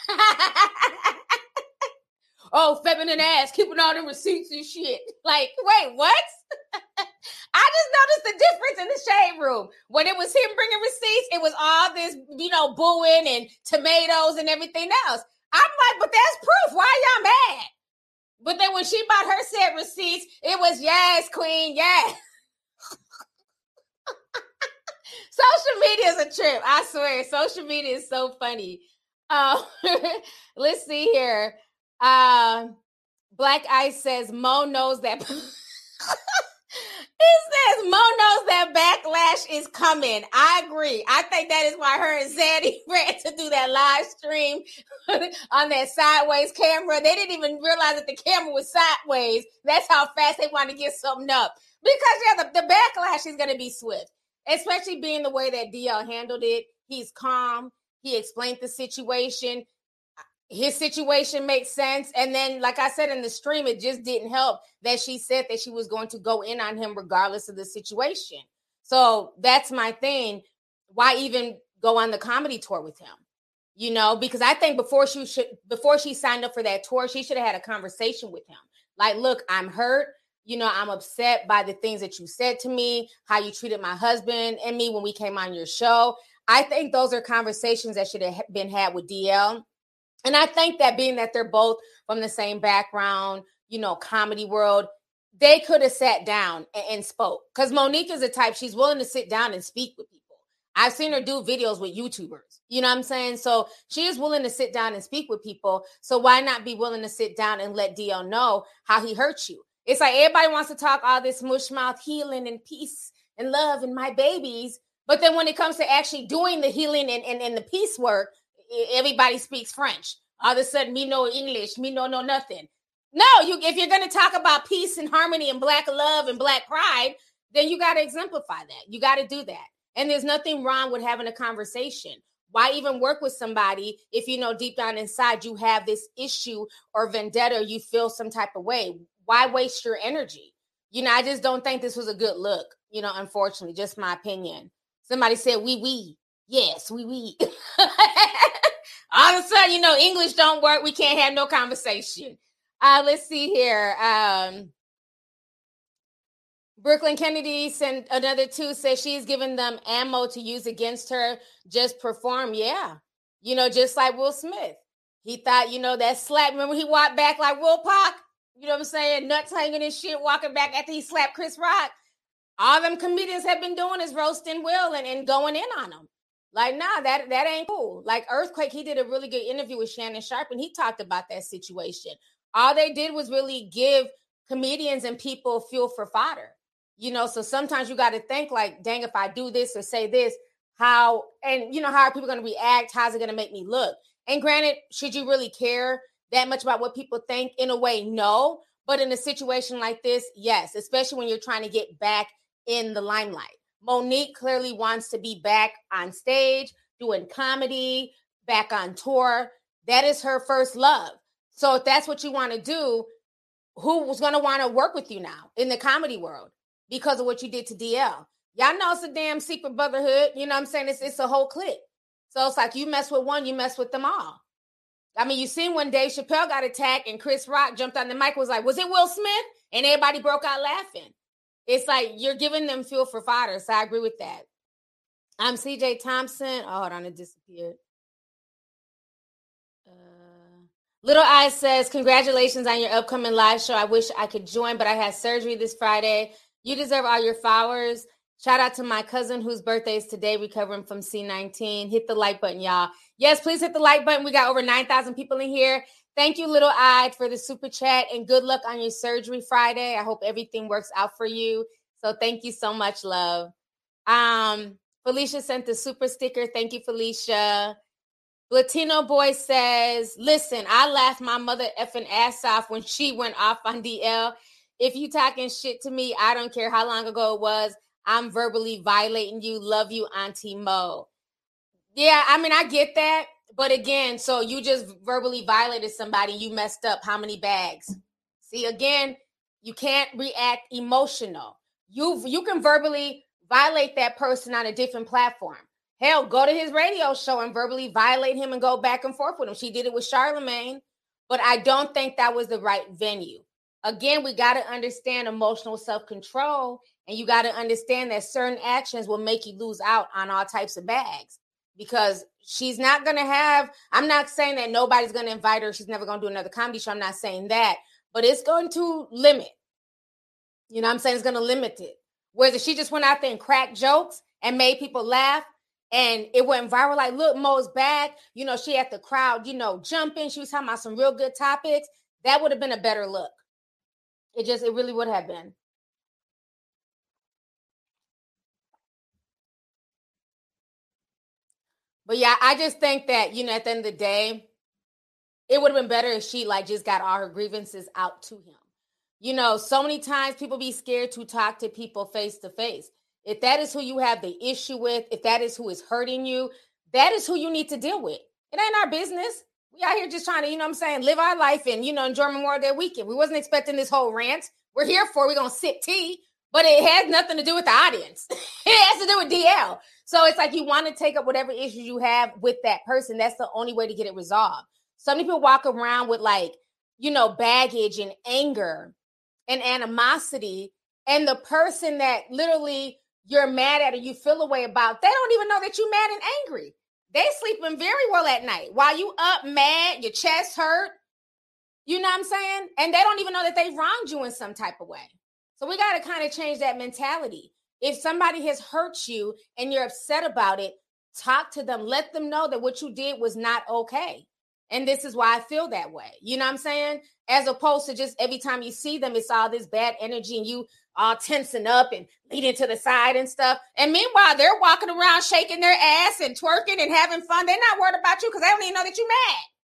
Oh, feminine ass, keeping all the receipts and shit. Like, wait, what? I just noticed the difference in the shade room. When it was him bringing receipts, it was all this, you know, booing and tomatoes and everything else. I'm like, but that's proof. Why y'all mad? But then when she bought her set receipts, it was, yes, queen, yes. Social media is a trip. I swear. Social media is so funny. Uh, let's see here. Uh, Black Ice says, Mo knows that... He says Mo knows that backlash is coming. I agree. I think that is why her and Zaddy ran to do that live stream on that sideways camera. They didn't even realize that the camera was sideways. That's how fast they want to get something up. Because, yeah, the, the backlash is going to be swift, especially being the way that D L handled it. He's calm. He explained the situation. His situation makes sense. And then, like I said in the stream, it just didn't help that she said that she was going to go in on him regardless of the situation. So that's my thing. Why even go on the comedy tour with him? You know, because I think before she should, before she signed up for that tour, she should have had a conversation with him. Like, look, I'm hurt. You know, I'm upset by the things that you said to me, how you treated my husband and me when we came on your show. I think those are conversations that should have been had with D L. And I think that being that they're both from the same background, you know, comedy world, they could have sat down and, and spoke. Because Monique is a type, she's willing to sit down and speak with people. I've seen her do videos with YouTubers. You know what I'm saying? So she is willing to sit down and speak with people. So why not be willing to sit down and let D L know how he hurt you? It's like everybody wants to talk all this mush mouth healing and peace and love and my babies. But then when it comes to actually doing the healing and, and, and the peace work, everybody speaks French. All of a sudden, me know English, me know know nothing. No, you. If you're going to talk about peace and harmony and black love and black pride, then you got to exemplify that. You got to do that. And there's nothing wrong with having a conversation. Why even work with somebody if you know deep down inside you have this issue or vendetta, or you feel some type of way? Why waste your energy? You know, I just don't think this was a good look. You know, unfortunately, just my opinion. Somebody said, "We we." Yes, we we. All of a sudden, you know, English don't work. We can't have no conversation. Uh, let's see here. Um, Brooklyn Kennedy sent another two, says she's giving them ammo to use against her. Just perform. Yeah. You know, just like Will Smith. He thought, you know, that slap. Remember he walked back like Will Pac? You know what I'm saying? Nuts hanging and shit, walking back after he slapped Chris Rock. All them comedians have been doing is roasting Will and, and going in on him. Like, nah, that, that ain't cool. Like Earthquake, he did a really good interview with Shannon Sharpe, and he talked about that situation. All they did was really give comedians and people fuel for fodder. You know, so sometimes you got to think like, dang, if I do this or say this, how, and you know, how are people going to react? How's it going to make me look? And granted, should you really care that much about what people think? In a way, no. But in a situation like this, yes, especially when you're trying to get back in the limelight. Monique clearly wants to be back on stage, doing comedy, back on tour. That is her first love. So if that's what you want to do, who's going to want to work with you now in the comedy world because of what you did to D L? Y'all know it's a damn secret brotherhood. You know what I'm saying? It's, it's a whole clique. So it's like you mess with one, you mess with them all. I mean, you seen when Dave Chappelle got attacked and Chris Rock jumped on the mic, was like, was it Will Smith? And everybody broke out laughing. It's like you're giving them fuel for fodder. So I agree with that. I'm C J Thompson. Oh, hold on, it disappeared. Uh, Little Eyes says, congratulations on your upcoming live show. I wish I could join, but I had surgery this Friday. You deserve all your flowers. Shout out to my cousin whose birthday is today, recovering from C nineteen. Hit the like button, y'all. Yes, please hit the like button. We got over nine thousand people in here. Thank you, Little Eye, for the super chat, and good luck on your surgery Friday. I hope everything works out for you. So thank you so much, love. Um, Felicia sent the super sticker. Thank you, Felicia. Latino boy says, listen, I laughed my mother effing ass off when she went off on D L. If you talking shit to me, I don't care how long ago it was. I'm verbally violating you. Love you, Auntie Mo. Yeah, I mean, I get that. But again, so you just verbally violated somebody. You messed up. How many bags? See, again, you can't react emotional. You, you can verbally violate that person on a different platform. Hell, go to his radio show and verbally violate him and go back and forth with him. She did it with Charlemagne, but I don't think that was the right venue. Again, we got to understand emotional self-control, and you got to understand that certain actions will make you lose out on all types of bags, because she's not going to have, I'm not saying that nobody's going to invite her. She's never going to do another comedy show. I'm not saying that, but it's going to limit. You know what I'm saying? It's going to limit it. Whereas if she just went out there and cracked jokes and made people laugh, and it went viral, like, look, Mo's back. You know, she had the crowd, you know, jumping. She was talking about some real good topics. That would have been a better look. It just, it really would have been. But yeah, I just think that, you know, at the end of the day, it would have been better if she, like, just got all her grievances out to him. You know, so many times people be scared to talk to people face to face. If that is who you have the issue with, if that is who is hurting you, that is who you need to deal with. It ain't our business. We out here just trying to, you know what I'm saying, live our life and, you know, enjoy Memorial Day weekend. We wasn't expecting this whole rant. We're here for, we're going to sip tea, but it has nothing to do with the audience. It has to do with D L. So it's like you want to take up whatever issues you have with that person. That's the only way to get it resolved. So many people walk around with, like, you know, baggage and anger and animosity, and the person that literally you're mad at or you feel a way about, they don't even know that you're mad and angry. They sleeping very well at night while you up mad, your chest hurt. You know what I'm saying? And they don't even know that they wronged you in some type of way. So we got to kind of change that mentality. If somebody has hurt you and you're upset about it, talk to them. Let them know that what you did was not okay. And this is why I feel that way. You know what I'm saying? As opposed to just every time you see them, it's all this bad energy and you all tensing up and leading to the side and stuff. And meanwhile, they're walking around shaking their ass and twerking and having fun. They're not worried about you because they don't even know that you're mad.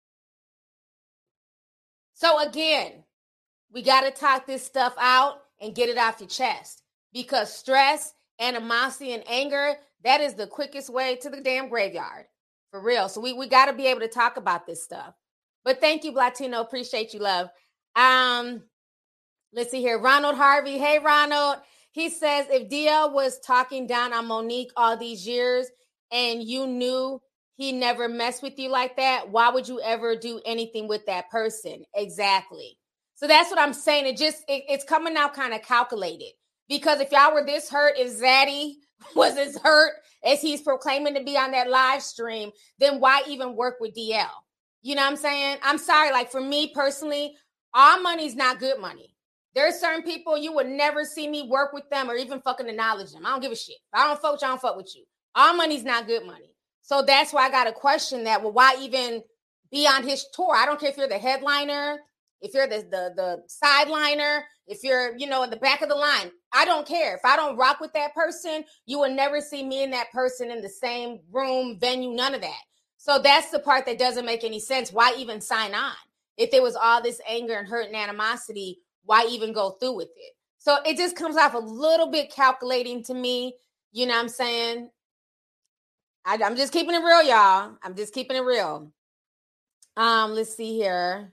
So again, we got to talk this stuff out and get it off your chest, because stress, animosity, and anger, that is the quickest way to the damn graveyard. For real. So we, we got to be able to talk about this stuff. But thank you, Latino. Appreciate you, love. Um, let's see here. Ronald Harvey. Hey, Ronald. He says, if D L was talking down on Monique all these years and you knew he never messed with you like that, why would you ever do anything with that person? Exactly. So that's what I'm saying. It just, it, it's coming out kind of calculated. Because if y'all were this hurt, if Zaddy was as hurt as he's proclaiming to be on that live stream, then why even work with D L? You know what I'm saying? I'm sorry. Like, for me personally, our money's not good money. There's certain people you would never see me work with them or even fucking acknowledge them. I don't give a shit. If I don't fuck with you, I don't fuck with you. Our money's not good money. So that's why I got to question that. Well, why even be on his tour? I don't care if you're the headliner, if you're the, the, the sideliner, if you're, you know, in the back of the line. I don't care. If I don't rock with that person, you will never see me and that person in the same room, venue, none of that. So that's the part that doesn't make any sense. Why even sign on? If there was all this anger and hurt and animosity, why even go through with it? So it just comes off a little bit calculating to me. You know what I'm saying? I, I'm just keeping it real, y'all. I'm just keeping it real. Um, let's see here.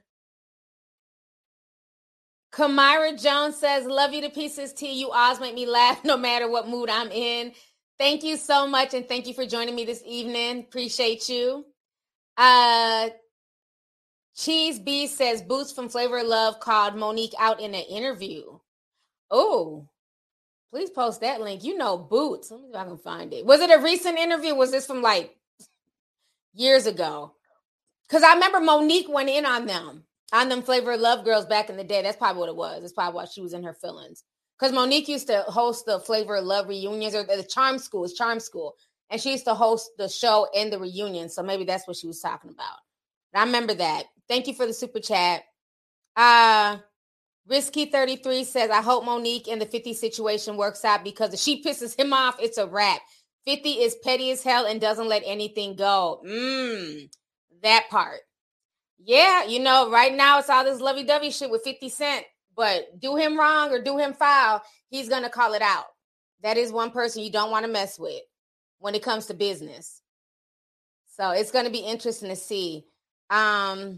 Kamira Jones says, love you to pieces, T. You always make me laugh no matter what mood I'm in. Thank you so much, and thank you for joining me this evening. Appreciate you. Uh, Cheese B says, Boots from Flavor of Love called Monique out in an interview. Oh, please post that link. You know Boots. Let me see if I can find it. Was it a recent interview? Was this from, like, years ago? Because I remember Monique went in on them. On them Flavor of Love girls back in the day. That's probably what it was. That's probably why she was in her feelings. Because Monique used to host the Flavor of Love reunions, or the Charm School. It's Charm School. And she used to host the show and the reunion. So maybe that's what she was talking about. But I remember that. Thank you for the super chat. Uh, Risky thirty-three says, I hope Monique and the fifty situation works out, because if she pisses him off, it's a wrap. fifty is petty as hell and doesn't let anything go. Mmm. That part. Yeah, you know, right now it's all this lovey-dovey shit with fifty Cent, but do him wrong or do him foul, he's going to call it out. That is one person you don't want to mess with when it comes to business. So it's going to be interesting to see. Um,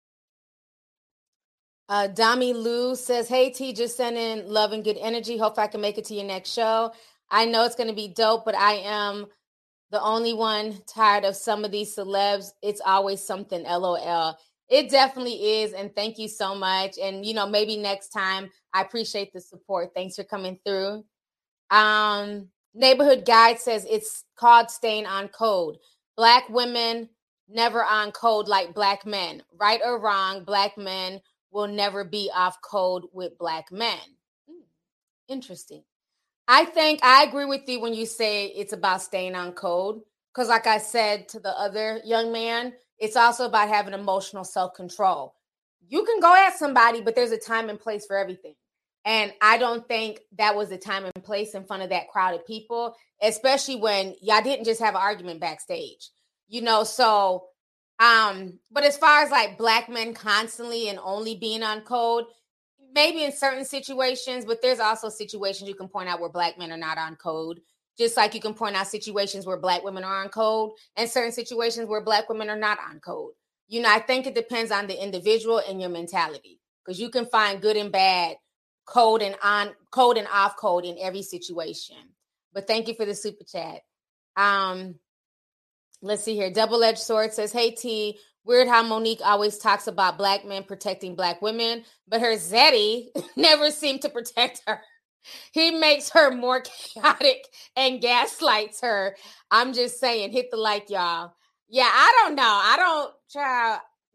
uh, Dami Lou says, hey, T, just send in love and good energy. Hope I can make it to your next show. I know it's going to be dope, but I am the only one tired of some of these celebs. It's always something, LOL. It definitely is, and thank you so much. And, you know, maybe next time. I appreciate the support. Thanks for coming through. Um, Neighborhood Guide says it's called staying on code. Black women never on code like black men. Right or wrong, black men will never be off code with black men. Hmm. Interesting. I think I agree with you when you say it's about staying on code. Because like I said to the other young man, it's also about having emotional self-control. You can go at somebody, but there's a time and place for everything. And I don't think that was the time and place in front of that crowd of people, especially when y'all didn't just have an argument backstage. You know, so, um, but as far as like black men constantly and only being on code, maybe in certain situations, but there's also situations you can point out where black men are not on code. Just like you can point out situations where black women are on code and certain situations where black women are not on code. You know, I think it depends on the individual and your mentality, because you can find good and bad code and on code and off code in every situation. But thank you for the super chat. Um, let's see here. Double-Edged Sword says, hey, T, weird how Monique always talks about black men protecting black women, but her Zeddy never seemed to protect her. He makes her more chaotic and gaslights her. I'm just saying, hit the like, y'all. Yeah, I don't know. I don't, child.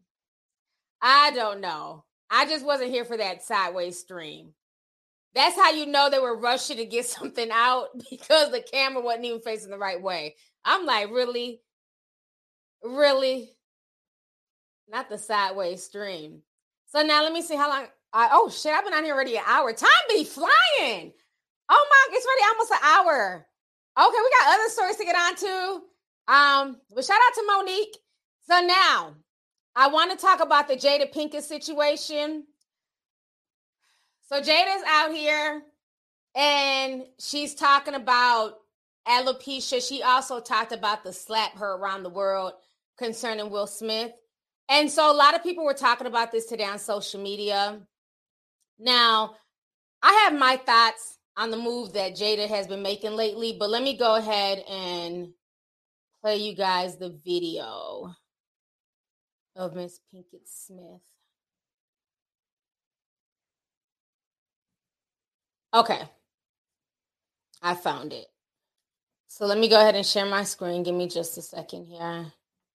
I don't know. I just wasn't here for that sideways stream. That's how you know they were rushing to get something out, because the camera wasn't even facing the right way. I'm like, really? Really? Not the sideways stream. So now let me see how long. I, oh, shit, I've been on here already an hour. Time be flying. Oh, my, it's already almost an hour. Okay, we got other stories to get on to. Um, but shout out to Monique. So now, I want to talk about the Jada Pinkett situation. So Jada's out here, and she's talking about alopecia. She also talked about the slap her around the world concerning Will Smith. And so a lot of people were talking about this today on social media. Now, I have my thoughts on the move that Jada has been making lately, but let me go ahead and play you guys the video of Miss Pinkett Smith. Okay, I found it. So let me go ahead and share my screen. Give me just a second here.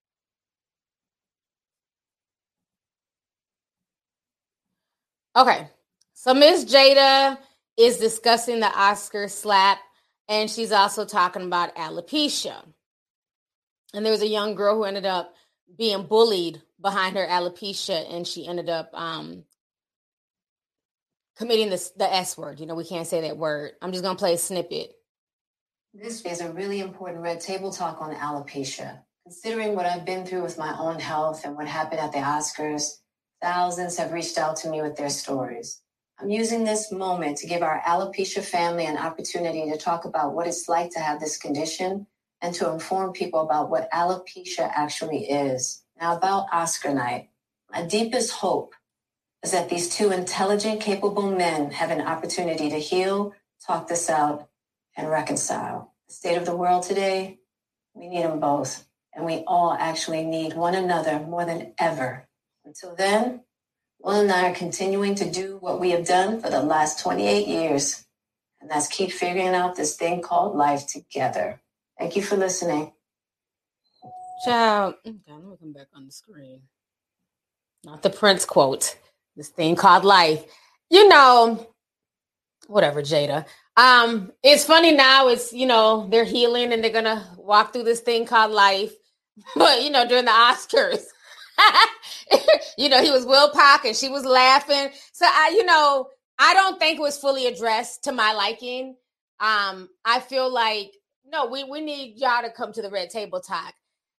Okay, so Miss Jada is discussing the Oscar slap, and she's also talking about alopecia. And there was a young girl who ended up being bullied behind her alopecia, and she ended up um, committing the, the S word. You know, we can't say that word. I'm just going to play a snippet. This is a really important Red Table Talk on alopecia. Considering what I've been through with my own health and what happened at the Oscars, thousands have reached out to me with their stories. I'm using this moment to give our alopecia family an opportunity to talk about what it's like to have this condition and to inform people about what alopecia actually is. Now, about Oscar night, my deepest hope is that these two intelligent, capable men have an opportunity to heal, talk this out, and reconcile. The state of the world today, we need them both. And we all actually need one another more than ever. Until then, Will and I are continuing to do what we have done for the last twenty-eight years. And that's keep figuring out this thing called life together. Thank you for listening. Child, okay, let me come back on the screen. Not the Prince quote. This thing called life. You know, whatever, Jada. Um, it's funny now. It's, you know, they're healing and they're going to walk through this thing called life. But, you know, during the Oscars, you know, he was Will Pack and she was laughing. So, I, you know, I don't think it was fully addressed to my liking. Um, I feel like, no, we, we need y'all to come to the Red Table Talk.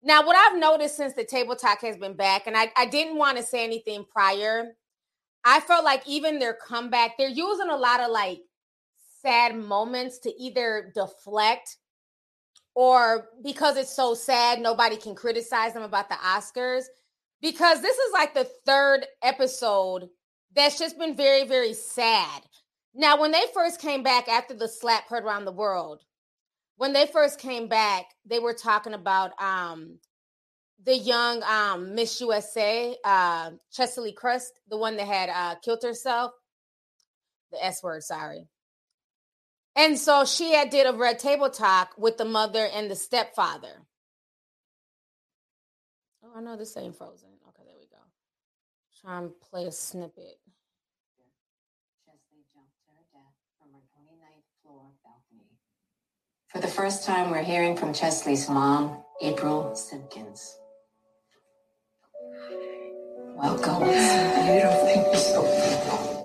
Now, what I've noticed since the Table Talk has been back, and I, I didn't want to say anything prior, I felt like even their comeback, they're using a lot of like sad moments to either deflect or because it's so sad, nobody can criticize them about the Oscars. Because this is like the third episode that's just been very, very sad. Now, when they first came back after the slap heard around the world, when they first came back, they were talking about um, the young um, Miss U S A, uh, Cheslie Kryst, the one that had uh, killed herself. The S word, sorry. And so she had did a Red Table Talk with the mother and the stepfather. Oh, I know this ain't Frozen. Okay, there we go. Try and play a snippet. Cheslie jumped to her death from her twenty-ninth floor balcony. For the first time, we're hearing from Cheslie's mom, April Simpkins. Welcome. Beautiful. Thank you so much.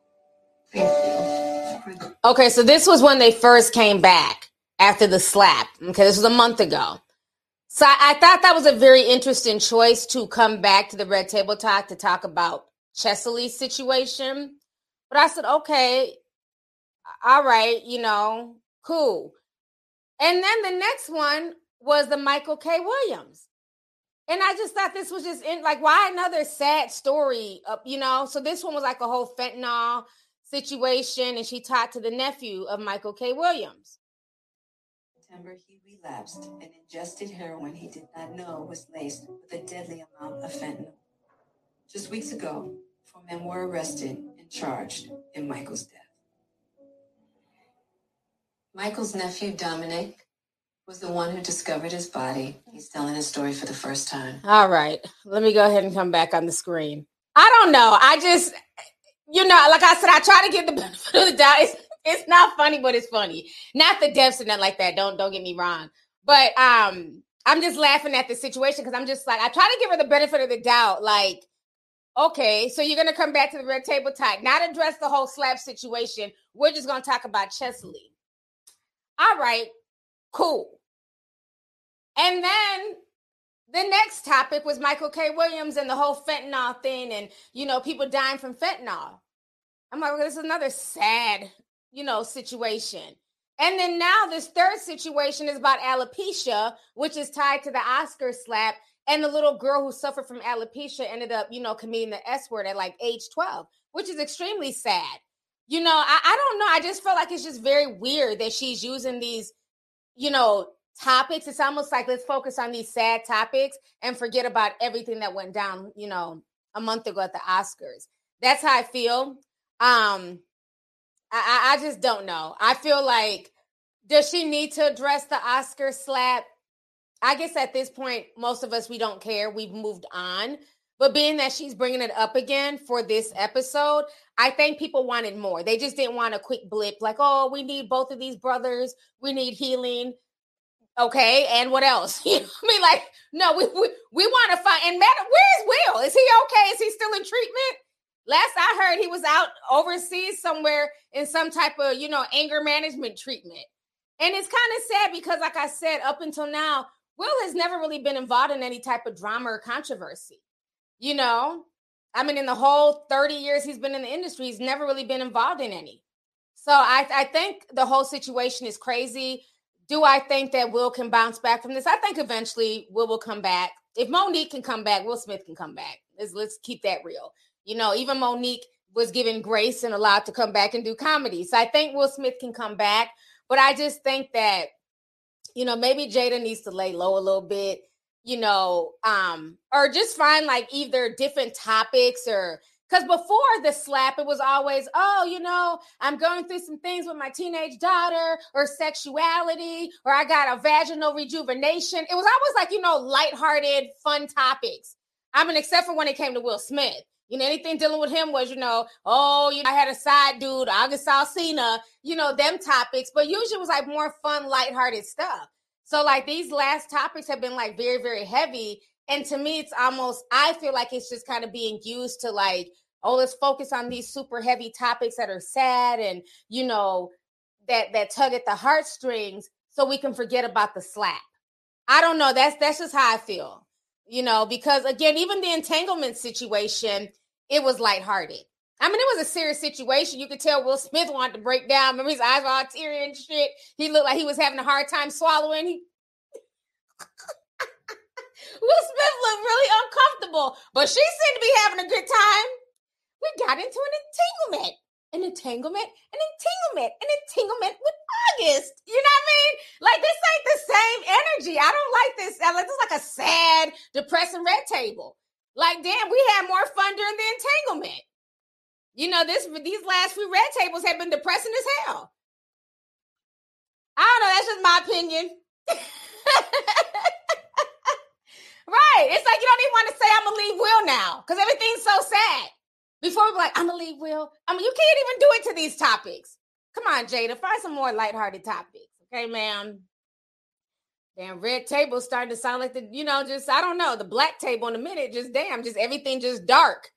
Thank you. Okay, so this was when they first came back after the slap. Okay, this was a month ago. So I, I thought that was a very interesting choice to come back to the Red Table Talk to talk about Cheslie's situation. But I said, okay, all right, you know, cool. And then the next one was the Michael K. Williams. And I just thought this was just in, like, why another sad story, uh, you know? So this one was like a whole fentanyl situation, and she talked to the nephew of Michael K. Williams. In September, he relapsed and ingested heroin he did not know was laced with a deadly amount of fentanyl. Just weeks ago, four men were arrested and charged in Michael's death. Michael's nephew, Dominic, was the one who discovered his body. He's telling his story for the first time. All right, let me go ahead and come back on the screen. I don't know. I just, you know, like I said, I try to give the benefit of the doubt. It's, it's not funny, but it's funny. Not the deaths and nothing like that. Don't don't get me wrong. But um, I'm just laughing at the situation because I'm just like, I try to give her the benefit of the doubt. Like, okay, so you're going to come back to the Red Table Talk, not address the whole slap situation. We're just going to talk about Chesllie. All right, cool. And then the next topic was Michael K. Williams and the whole fentanyl thing and, you know, people dying from fentanyl. I'm like, well, this is another sad, you know, situation. And then now this third situation is about alopecia, which is tied to the Oscar slap. And the little girl who suffered from alopecia ended up, you know, committing the S word at like age twelve, which is extremely sad. You know, I, I don't know. I just feel like it's just very weird that she's using these, you know, topics. It's almost like let's focus on these sad topics and forget about everything that went down, you know, a month ago at the Oscars. That's how I feel. Um, I, I just don't know. I feel like, does she need to address the Oscar slap? I guess at this point, most of us, we don't care. We've moved on. But being that she's bringing it up again for this episode, I think people wanted more. They just didn't want a quick blip like, oh, we need both of these brothers. We need healing. Okay, and what else? You know what I mean? Like, no, we we, we want to find, and Matt, where's Will? Is he okay? Is he still in treatment? Last I heard, he was out overseas somewhere in some type of, you know, anger management treatment. And it's kind of sad because, like I said, up until now, Will has never really been involved in any type of drama or controversy. You know, I mean, in the whole thirty years he's been in the industry, he's never really been involved in any. So I, I think the whole situation is crazy. Do I think that Will can bounce back from this? I think eventually Will will come back. If Monique can come back, Will Smith can come back. Let's, let's keep that real. You know, even Monique was given grace and allowed to come back and do comedy. So I think Will Smith can come back. But I just think that, you know, maybe Jada needs to lay low a little bit, you know, um, or just find like either different topics or, because before the slap, it was always, oh, you know, I'm going through some things with my teenage daughter or sexuality, or I got a vaginal rejuvenation. It was always like, you know, lighthearted, fun topics. I mean, except for when it came to Will Smith. You know, anything dealing with him was, you know, oh, you know, I had a side dude, August Alsina, you know, them topics. But usually it was like more fun, lighthearted stuff. So like these last topics have been like very, very heavy. And to me, it's almost, I feel like it's just kind of being used to like, oh, let's focus on these super heavy topics that are sad and, you know, that, that tug at the heartstrings so we can forget about the slap. I don't know. That's that's just how I feel, you know, because again, even the entanglement situation, it was lighthearted. I mean, it was a serious situation. You could tell Will Smith wanted to break down. Remember, his eyes were all teary and shit. He looked like he was having a hard time swallowing. He... Will Smith looked really uncomfortable, but she seemed to be having a good time. We got into an entanglement, an entanglement, an entanglement, an entanglement with August. You know what I mean? Like, this ain't the same energy. I don't like this. This is like a sad, depressing red table. Like, damn, we had more fun during the entanglement. You know, this these last few red tables have been depressing as hell. I don't know. That's just my opinion. Right. It's like you don't even want to say I'm going to leave Will now because everything's so sad. Before we're like, I'm going to leave Will. I mean, you can't even do it to these topics. Come on, Jada. Find some more lighthearted topics. Okay, ma'am. Damn, red table starting to sound like the, you know, just, I don't know, the black table in a minute. Just damn, just everything just dark.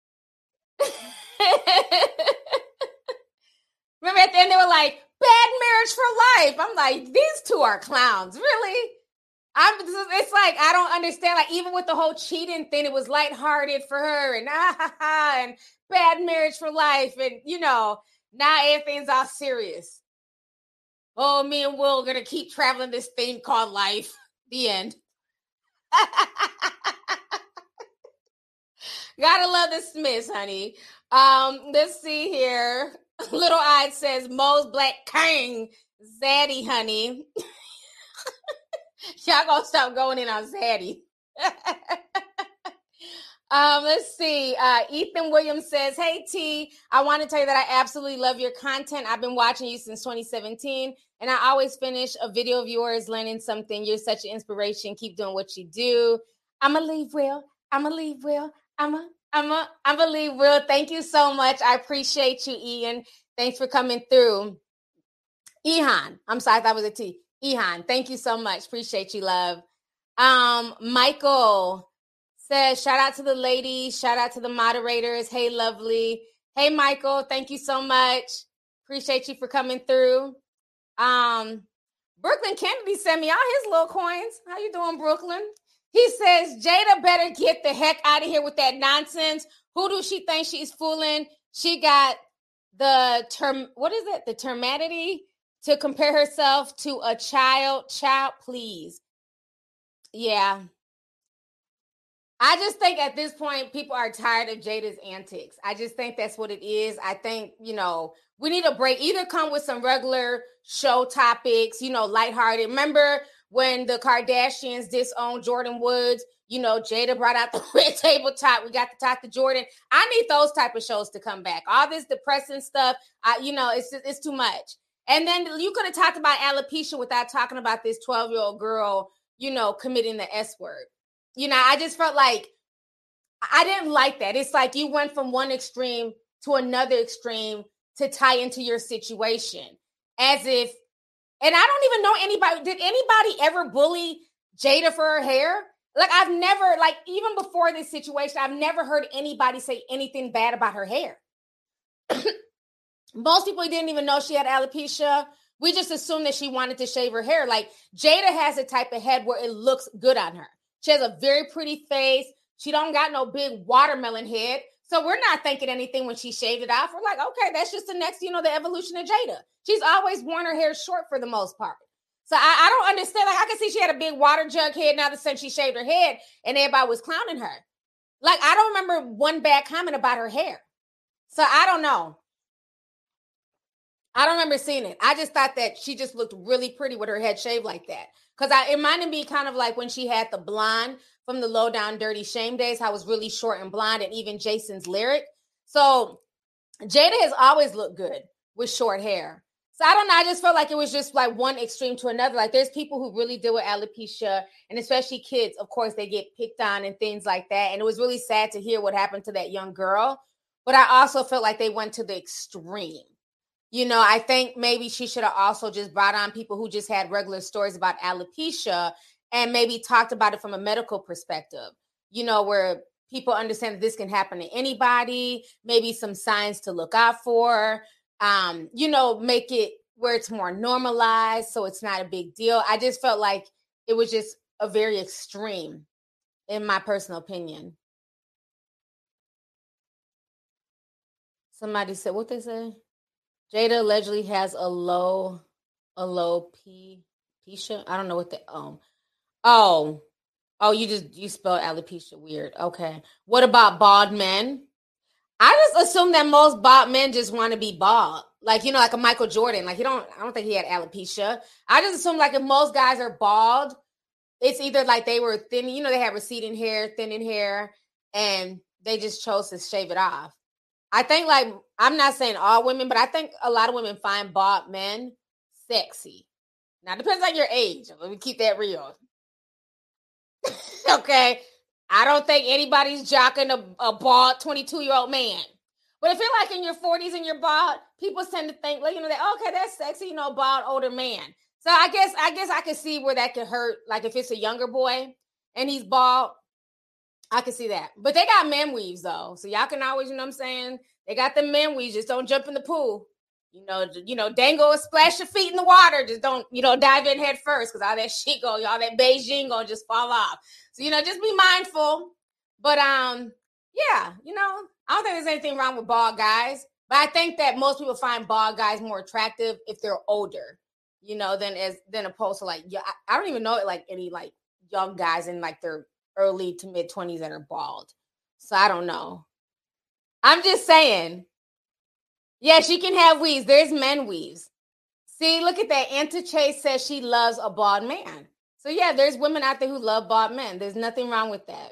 Remember at the end they were like, bad marriage for life. I'm like, these two are clowns. Really? I'm it's like I don't understand. Like, even with the whole cheating thing, it was lighthearted for her and ah ha ha and bad marriage for life. And you know, now everything's all serious. Oh, me and Will are gonna keep traveling this thing called life. The end. Gotta love the Smiths, honey. Um, let's see here. Little Eyed says Mo's Black King, Zaddy, honey. Y'all gonna stop going in on Zaddy. um, let's see. Uh, Ethan Williams says, hey, T, I want to tell you that I absolutely love your content. I've been watching you since twenty seventeen, and I always finish a video of yours learning something. You're such an inspiration. Keep doing what you do. I'm going to leave Will. I'm going to leave Will. I'm a, I'm a, I'm a leave Will. Thank you so much. I appreciate you, Ian. Thanks for coming through. Ihan. I'm sorry, I thought it was a T. Ihan, thank you so much. Appreciate you, love. Um, Michael says, shout out to the ladies. Shout out to the moderators. Hey, lovely. Hey, Michael, thank you so much. Appreciate you for coming through. Um, Brooklyn Kennedy sent me all his little coins. How you doing, Brooklyn? He says, Jada better get the heck out of here with that nonsense. Who do she think she's fooling? She got the term, what is it? The termatity to compare herself to a child. Child, please. Yeah. I just think at this point, people are tired of Jada's antics. I just think that's what it is. I think, you know, we need a break. Either come with some regular show topics, you know, lighthearted. Remember when the Kardashians disowned Jordan Woods? You know, Jada brought out the red table talk. We got to talk to Jordan. I need those type of shows to come back. All this depressing stuff, I, you know, it's it's too much. And then you could have talked about alopecia without talking about this twelve-year-old girl, you know, committing the S word. You know, I just felt like I didn't like that. It's like you went from one extreme to another extreme to tie into your situation. As if, and I don't even know anybody, did anybody ever bully Jada for her hair? Like, I've never, like, even before this situation, I've never heard anybody say anything bad about her hair. Most people didn't even know she had alopecia. We just assumed that she wanted to shave her hair. Like, Jada has a type of head where it looks good on her. She has a very pretty face. She don't got no big watermelon head. So we're not thinking anything when she shaved it off. We're like, okay, that's just the next, you know, the evolution of Jada. She's always worn her hair short for the most part. So I, I don't understand. Like, I can see she had a big water jug head now that since she shaved her head and everybody was clowning her. Like, I don't remember one bad comment about her hair. So I don't know. I don't remember seeing it. I just thought that she just looked really pretty with her head shaved like that. Because it reminded me kind of like when she had the blonde from the Low Down Dirty Shame days, how it was really short and blonde, and even Jason's lyric. So Jada has always looked good with short hair. So I don't know. I just felt like it was just like one extreme to another. Like, there's people who really deal with alopecia, and especially kids. Of course, they get picked on and things like that. And it was really sad to hear what happened to that young girl. But I also felt like they went to the extreme. You know, I think maybe she should have also just brought on people who just had regular stories about alopecia and maybe talked about it from a medical perspective, you know, where people understand that this can happen to anybody, maybe some signs to look out for, um, you know, make it where it's more normalized so it's not a big deal. I just felt like it was just a very extreme, in my personal opinion. Somebody said, what they say? Jada allegedly has a low, a low P, alopecia. I don't know what the, oh. Oh, oh, you just, you spelled alopecia weird. Okay. What about bald men? I just assume that most bald men just want to be bald. Like, you know, like a Michael Jordan. Like, you don't, I don't think he had alopecia. I just assume, like, if most guys are bald, it's either like they were thin, you know, they have receding hair, thinning hair, and they just chose to shave it off. I think, like, I'm not saying all women, but I think a lot of women find bald men sexy. Now, it depends on your age. Let me keep that real. Okay. I don't think anybody's jocking a, a bald twenty-two-year-old man. But if you're like in your forties and you're bald, people tend to think, like, you know, that, okay, that's sexy, you know, bald older man. So I guess I guess I could see where that could hurt. Like if it's a younger boy and he's bald, I can see that. But they got men weaves though. So y'all can always, you know what I'm saying? They got the men weaves. Just don't jump in the pool. You know, you know, dangle and splash your feet in the water. Just don't, you know, dive in head first because all that shit go, all that Beijing gonna just fall off. So, you know, just be mindful. But um, yeah, you know, I don't think there's anything wrong with bald guys. But I think that most people find bald guys more attractive if they're older, you know, than as than opposed to like, yeah, I, I don't even know like any like young guys in like their early to mid twenties that are bald. So I don't know. I'm just saying. Yeah, she can have weaves. There's men weaves. See, look at that. Anta Chase says she loves a bald man. So yeah, there's women out there who love bald men. There's nothing wrong with that.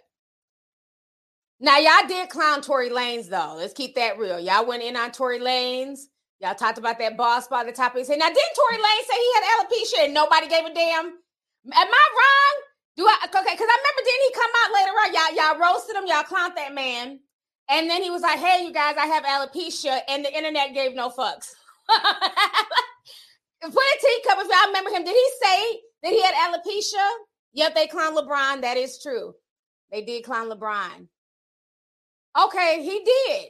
Now, y'all did clown Tory Lanez, though. Let's keep that real. Y'all went in on Tory Lanez. Y'all talked about that bald spot at the top of his head. Now, didn't Tory Lanez say he had alopecia and nobody gave a damn? Am I wrong? Do I? Okay, because I remember didn't he come out later on? Y'all, y'all roasted him. Y'all clowned that man. And then he was like, hey, you guys, I have alopecia. And the internet gave no fucks. Put a teacup if y'all remember him. Did he say that he had alopecia? Yep, they clowned LeBron. That is true. They did clown LeBron. Okay, he did.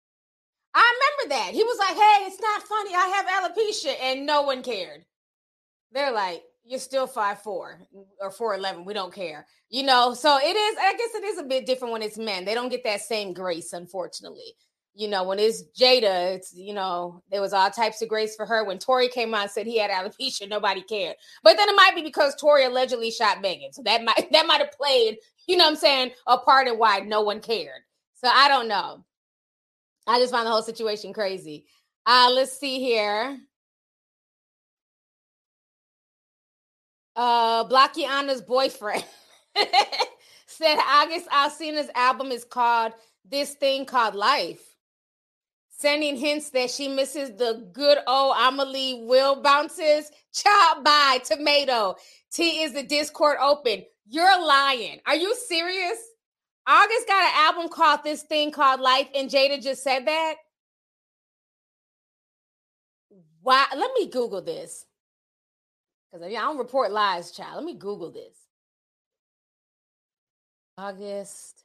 I remember that. He was like, hey, it's not funny. I have alopecia. And no one cared. They're like, you're still five foot four or four eleven. We don't care. You know, so it is, I guess it is a bit different when it's men. They don't get that same grace, unfortunately. You know, when it's Jada, it's, you know, there was all types of grace for her. When Tory came on and said he had alopecia, nobody cared. But then it might be because Tory allegedly shot Megan. So that might, that might have played, you know what I'm saying, a part in why no one cared. So I don't know. I just find the whole situation crazy. Uh, let's see here. Uh, Blackiana's boyfriend said August Alsina's album is called This Thing Called Life, sending hints that she misses the good old Amelie Will bounces. Chop by tomato. T is the Discord open. You're lying. Are you serious? August got an album called This Thing Called Life, and Jada just said that? Wow. Let me Google this. Because I don't report lies, child. Let me Google this. August.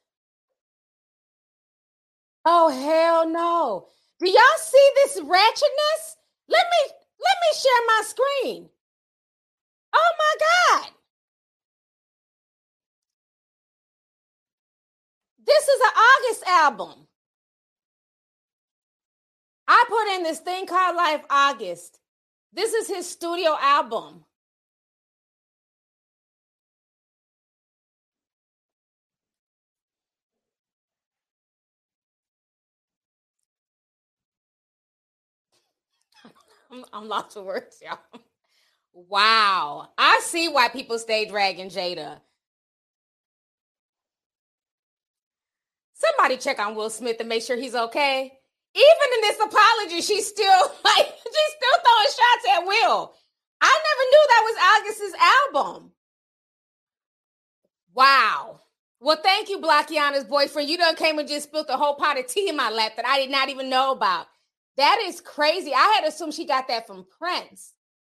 Oh, hell no. Do y'all see this ratchetness? Let me let me share my screen. Oh my God. This is an August album. I put in This Thing Called Life August. This is his studio album. I'm, I'm lost for words, y'all. Wow. I see why people stay dragging Jada. Somebody check on Will Smith and make sure he's okay. Even in this apology, she's still like, she's still throwing shots at Will. I never knew that was August's album. Wow. Well, thank you, Blackiana's boyfriend. You done came and just spilled a whole pot of tea in my lap that I did not even know about. That is crazy. I had assumed she got that from Prince.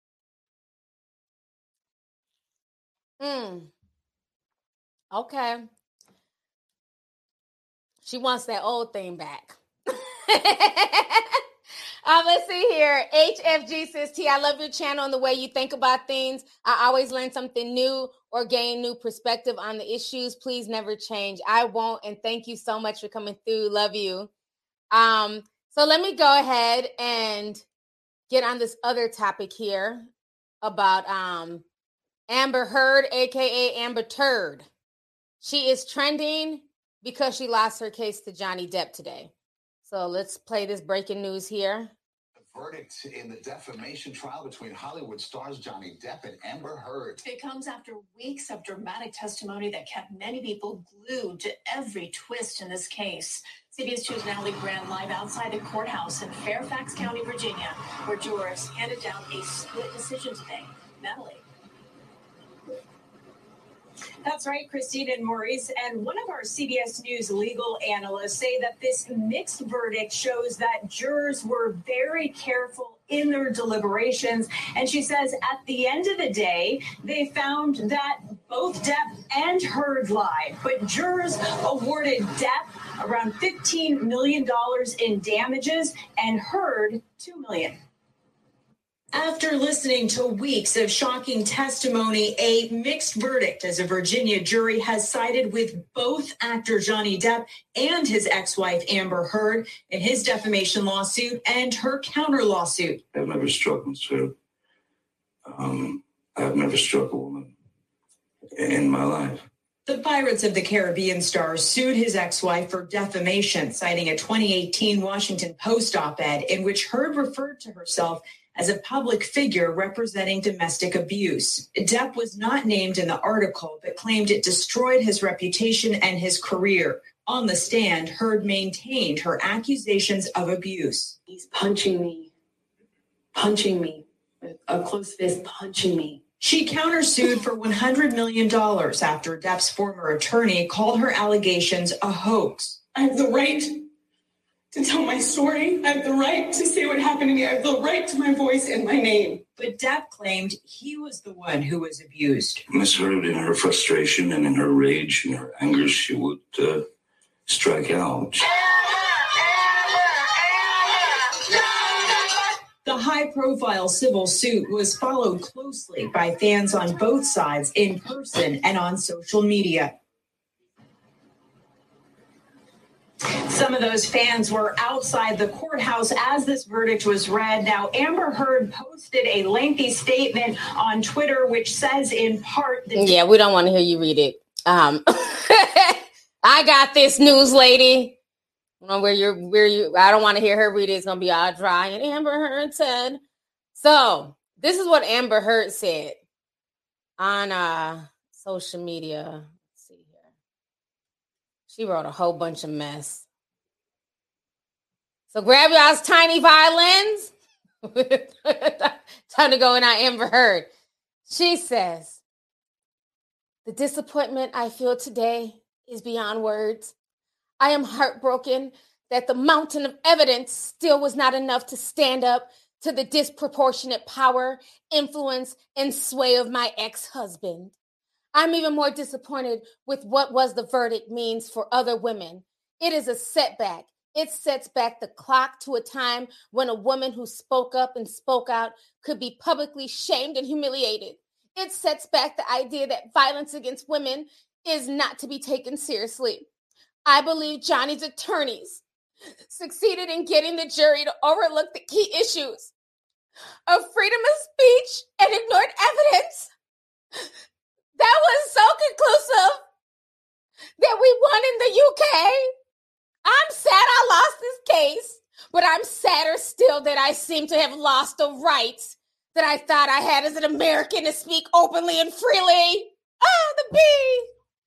Hmm. Okay. She wants that old thing back. Um, let's see here. H F G says, T, I love your channel and the way you think about things. I always learn something new or gain new perspective on the issues. Please never change. I won't. And thank you so much for coming through. Love you. Um, so let me go ahead and get on this other topic here about um, Amber Heard, a k a. Amber Turd. She is trending because she lost her case to Johnny Depp today. So let's play this breaking news here. The verdict in the defamation trial between Hollywood stars Johnny Depp and Amber Heard. It comes after weeks of dramatic testimony that kept many people glued to every twist in this case. C B S two's Natalie Grant live outside the courthouse in Fairfax County, Virginia, where jurors handed down a split decision today. Natalie. That's right, Christine and Maurice. And one of our C B S News legal analysts say that this mixed verdict shows that jurors were very careful in their deliberations. And she says at the end of the day, they found that both Depp and Heard lied. But jurors awarded Depp around fifteen million dollars in damages and Heard two million dollars. After listening to weeks of shocking testimony, a mixed verdict as a Virginia jury has sided with both actor Johnny Depp and his ex-wife Amber Heard in his defamation lawsuit and her counter lawsuit. I've never struck Mister Um, I've never struck a woman in my life. The Pirates of the Caribbean star sued his ex-wife for defamation, citing a twenty eighteen Washington Post op-ed in which Heard referred to herself as a public figure representing domestic abuse. Depp was not named in the article, but claimed it destroyed his reputation and his career. On the stand, Heard maintained her accusations of abuse. He's punching me, punching me, with a closed fist punching me. She countersued for one hundred million dollars after Depp's former attorney called her allegations a hoax. I have the right to tell my story. I have the right to say what happened to me. I have the right to my voice and my name. But Depp claimed he was the one who was abused. Miss Heard, in her frustration and in her rage and her anger, she would uh, strike out. The high-profile civil suit was followed closely by fans on both sides in person and on social media. Some of those fans were outside the courthouse as this verdict was read. Now, Amber Heard posted a lengthy statement on Twitter, which says in part that... Yeah, we don't want to hear you read it. Um, I got this news, lady. You know, where you're, where you, I don't want to hear her read it. It's going to be all dry. And Amber Heard said, so this is what Amber Heard said on uh, social media. She wrote a whole bunch of mess. So grab y'all's tiny violins. Time to go in on Amber Heard. She says, the disappointment I feel today is beyond words. I am heartbroken that the mountain of evidence still was not enough to stand up to the disproportionate power, influence, and sway of my ex-husband. I'm even more disappointed with what was the verdict means for other women. It is a setback. It sets back the clock to a time when a woman who spoke up and spoke out could be publicly shamed and humiliated. It sets back the idea that violence against women is not to be taken seriously. I believe Johnny's attorneys succeeded in getting the jury to overlook the key issues of freedom of speech and ignored evidence. That was so conclusive that we won in the U K. I'm sad I lost this case, but I'm sadder still that I seem to have lost the rights that I thought I had as an American to speak openly and freely. Ah, the bee.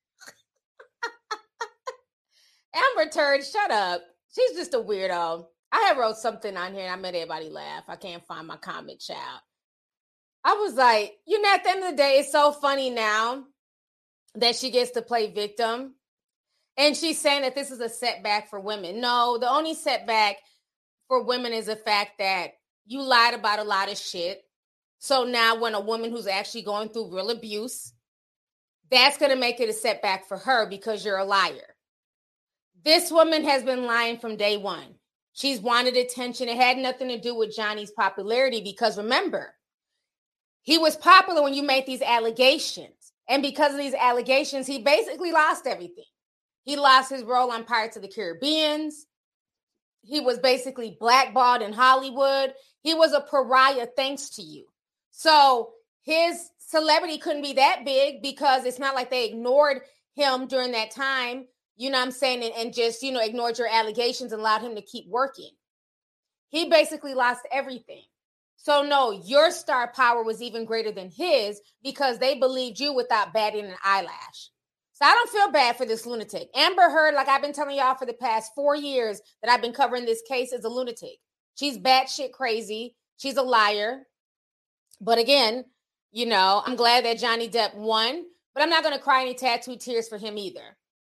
Amber Turd, shut up. She's just a weirdo. I had wrote something on here and I made everybody laugh. I can't find my comment, child. I was like, you know, at the end of the day, it's so funny now that she gets to play victim. And she's saying that this is a setback for women. No, the only setback for women is the fact that you lied about a lot of shit. So now when a woman who's actually going through real abuse, that's going to make it a setback for her because you're a liar. This woman has been lying from day one. She's wanted attention. It had nothing to do with Johnny's popularity because remember, he was popular when you made these allegations. And because of these allegations, he basically lost everything. He lost his role on Pirates of the Caribbean. He was basically blackballed in Hollywood. He was a pariah thanks to you. So his celebrity couldn't be that big because it's not like they ignored him during that time, you know what I'm saying, and, and just, you know, ignored your allegations and allowed him to keep working. He basically lost everything. So no, your star power was even greater than his because they believed you without batting an eyelash. So I don't feel bad for this lunatic. Amber Heard, like I've been telling y'all for the past four years that I've been covering this case, is a lunatic. She's batshit crazy. She's a liar. But again, you know, I'm glad that Johnny Depp won, but I'm not going to cry any tattooed tears for him either.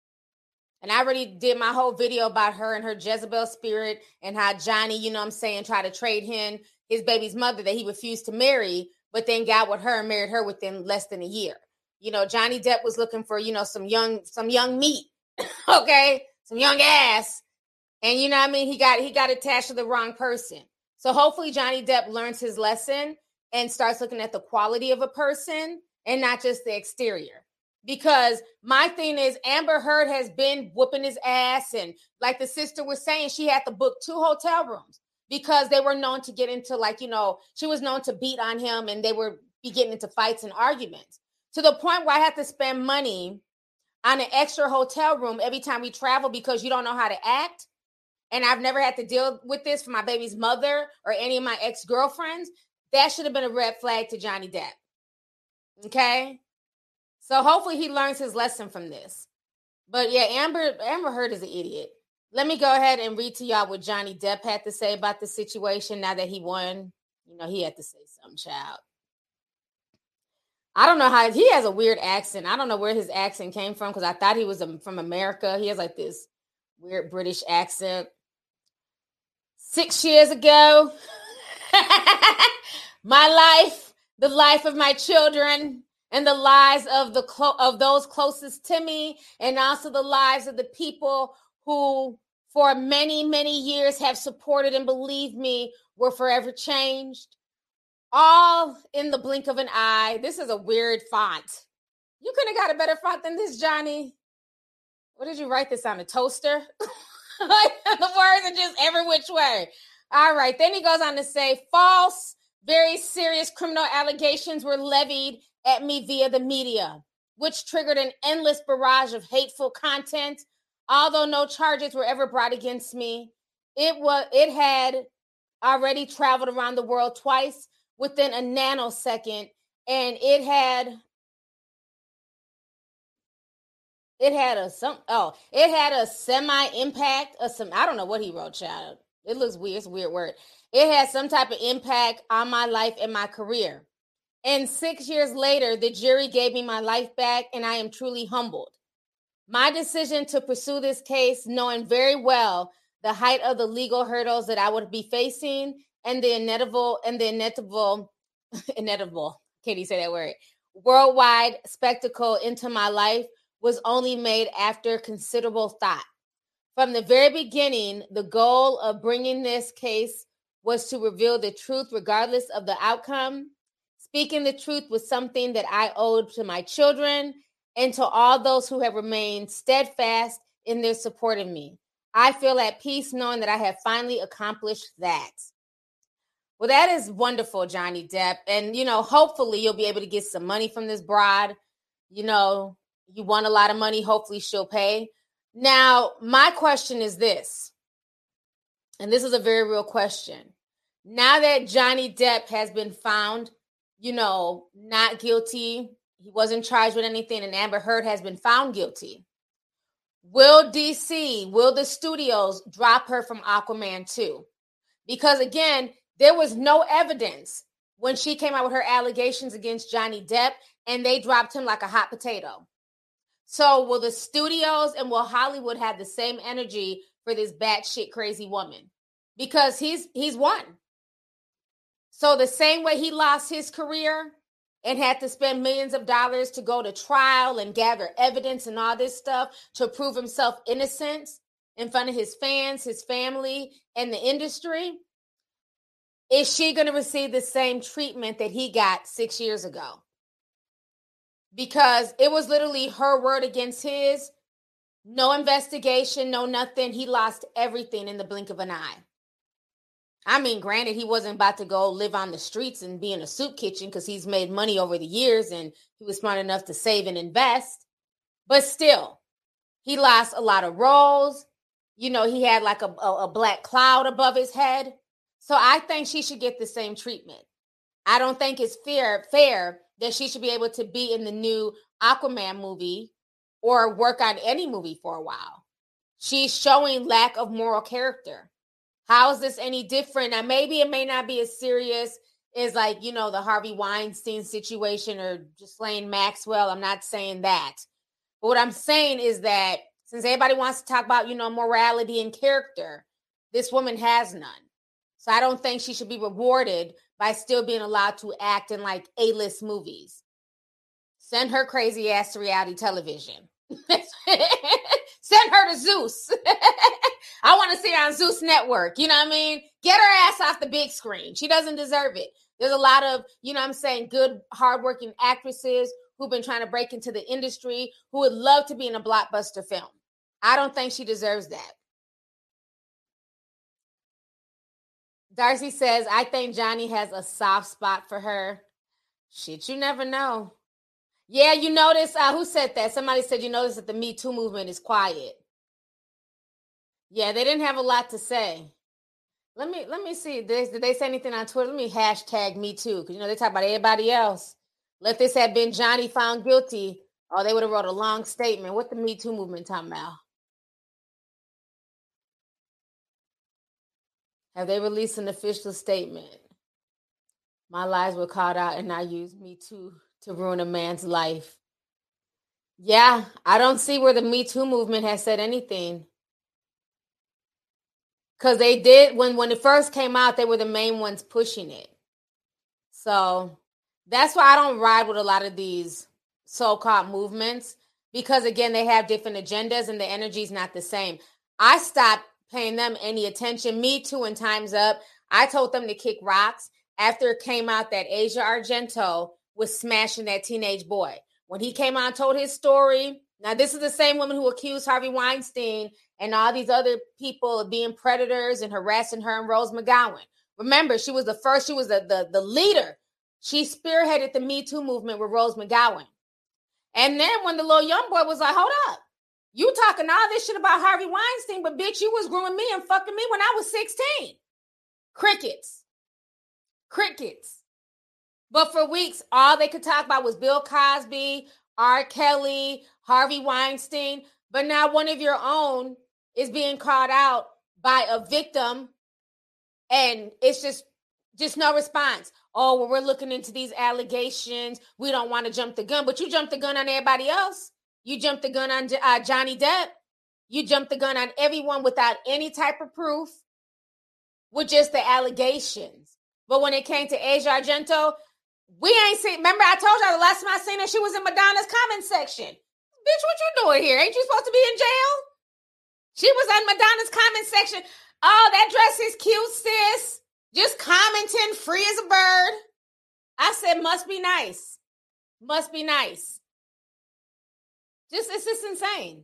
And I already did my whole video about her and her Jezebel spirit and how Johnny, you know what I'm saying, tried to trade him his baby's mother that he refused to marry, but then got with her and married her within less than a year. You know, Johnny Depp was looking for, you know, some young, some young meat, okay, some young ass. And you know what I mean? He got, he got attached to the wrong person. So hopefully Johnny Depp learns his lesson and starts looking at the quality of a person and not just the exterior. Because my thing is Amber Heard has been whooping his ass. And like the sister was saying, she had to book two hotel rooms because they were known to get into, like, you know, she was known to beat on him and they were be getting into fights and arguments to the point where I had to spend money on an extra hotel room every time we travel because you don't know how to act. And I've never had to deal with this for my baby's mother or any of my ex-girlfriends. That should have been a red flag to Johnny Depp. Okay? So hopefully he learns his lesson from this. But yeah, Amber Amber Heard is an idiot. Let me go ahead and read to y'all what Johnny Depp had to say about the situation now that he won. You know, he had to say something, child. I don't know how, he has a weird accent. I don't know where his accent came from because I thought he was from America. He has like this weird British accent. Six years ago, my life, the life of my children, and the lives of the clo- of those closest to me, and also the lives of the people who for many, many years have supported and believed me were forever changed. All in the blink of an eye. This is a weird font. You couldn't have got a better font than this, Johnny. What did you write this on, a toaster? Like, the words are just every which way. All right. Then he goes on to say, false, very serious criminal allegations were levied at me via the media, which triggered an endless barrage of hateful content. Although no charges were ever brought against me, it was it had already traveled around the world twice within a nanosecond, and it had it had a some oh it had a semi-impact, a some I don't know what he wrote, child. It looks weird, it's a weird word. It had some type of impact on my life and my career. And six years later, the jury gave me my life back, and I am truly humbled. My decision to pursue this case, knowing very well the height of the legal hurdles that I would be facing and the inevitable and the inevitable, inevitable, can't you say that word, worldwide spectacle into my life was only made after considerable thought. From the very beginning, the goal of bringing this case was to reveal the truth regardless of the outcome. Speaking the truth was something that I owed to my children and to all those who have remained steadfast in their support of me. I feel at peace knowing that I have finally accomplished that. Well, that is wonderful, Johnny Depp. And, you know, hopefully you'll be able to get some money from this broad. You know, you won a lot of money. Hopefully she'll pay. Now, my question is this, and this is a very real question. Now that Johnny Depp has been found, you know, not guilty, he wasn't charged with anything, and Amber Heard has been found guilty. Will D C, will the studios drop her from Aquaman two? Because again, there was no evidence when she came out with her allegations against Johnny Depp, and they dropped him like a hot potato. So will the studios and will Hollywood have the same energy for this batshit crazy woman? Because he's he's won. So the same way he lost his career and had to spend millions of dollars to go to trial and gather evidence and all this stuff to prove himself innocent, in front of his fans, his family, and the industry, is she going to receive the same treatment that he got six years ago? Because it was literally her word against his. No investigation, no nothing. He lost everything in the blink of an eye. I mean, granted, he wasn't about to go live on the streets and be in a soup kitchen because he's made money over the years and he was smart enough to save and invest. But still, he lost a lot of roles. You know, he had like a, a, a black cloud above his head. So I think she should get the same treatment. I don't think it's fair, fair that she should be able to be in the new Aquaman movie or work on any movie for a while. She's showing lack of moral character. How is this any different? Now, maybe it may not be as serious as, like, you know, the Harvey Weinstein situation or Ghislaine Maxwell. I'm not saying that. But what I'm saying is that since everybody wants to talk about, you know, morality and character, this woman has none. So I don't think she should be rewarded by still being allowed to act in, like, A-list movies. Send her crazy ass to reality television. Send her to Zeus. I want to see her on Zeus Network. You know what I mean? Get her ass off the big screen. She doesn't deserve it. There's a lot of, you know what I'm saying, good, hardworking actresses who've been trying to break into the industry who would love to be in a blockbuster film. I don't think she deserves that. Darcy says, I think Johnny has a soft spot for her. Shit, you never know. Yeah, you notice, uh, who said that? Somebody said you notice that the Me Too movement is quiet. Yeah, they didn't have a lot to say. Let me let me see. Did they, did they say anything on Twitter? Let me hashtag Me Too, because, you know, they talk about everybody else. Let this have been Johnny found guilty. Oh, they would have wrote a long statement. What the Me Too movement talking about? Have they released an official statement? My lies were called out and I used Me Too to ruin a man's life. Yeah, I don't see where the Me Too movement has said anything. Because they did, when, when it first came out, they were the main ones pushing it. So that's why I don't ride with a lot of these so-called movements. Because, again, they have different agendas and the energy is not the same. I stopped paying them any attention. Me Too and Time's Up. I told them to kick rocks after it came out that Asia Argento was smashing that teenage boy. When he came out and told his story, now this is the same woman who accused Harvey Weinstein and all these other people of being predators and harassing her and Rose McGowan. Remember, she was the first, she was the, the, the leader. She spearheaded the Me Too movement with Rose McGowan. And then when the little young boy was like, hold up, you talking all this shit about Harvey Weinstein, but bitch, you was grooming me and fucking me when I was sixteen. Crickets. Crickets. But for weeks, all they could talk about was Bill Cosby, R. Kelly, Harvey Weinstein. But now one of your own is being called out by a victim, and it's just, just no response. Oh, well, we're looking into these allegations. We don't want to jump the gun. But you jumped the gun on everybody else. You jumped the gun on uh, Johnny Depp. You jumped the gun on everyone without any type of proof, with just the allegations. But when it came to Asia Argento, we ain't seen. Remember, I told y'all the last time I seen her, she was in Madonna's comment section. Bitch, what you doing here? Ain't you supposed to be in jail? She was in Madonna's comment section. Oh, that dress is cute, sis. Just commenting, free as a bird. I said, must be nice. Must be nice. Just, it's just insane.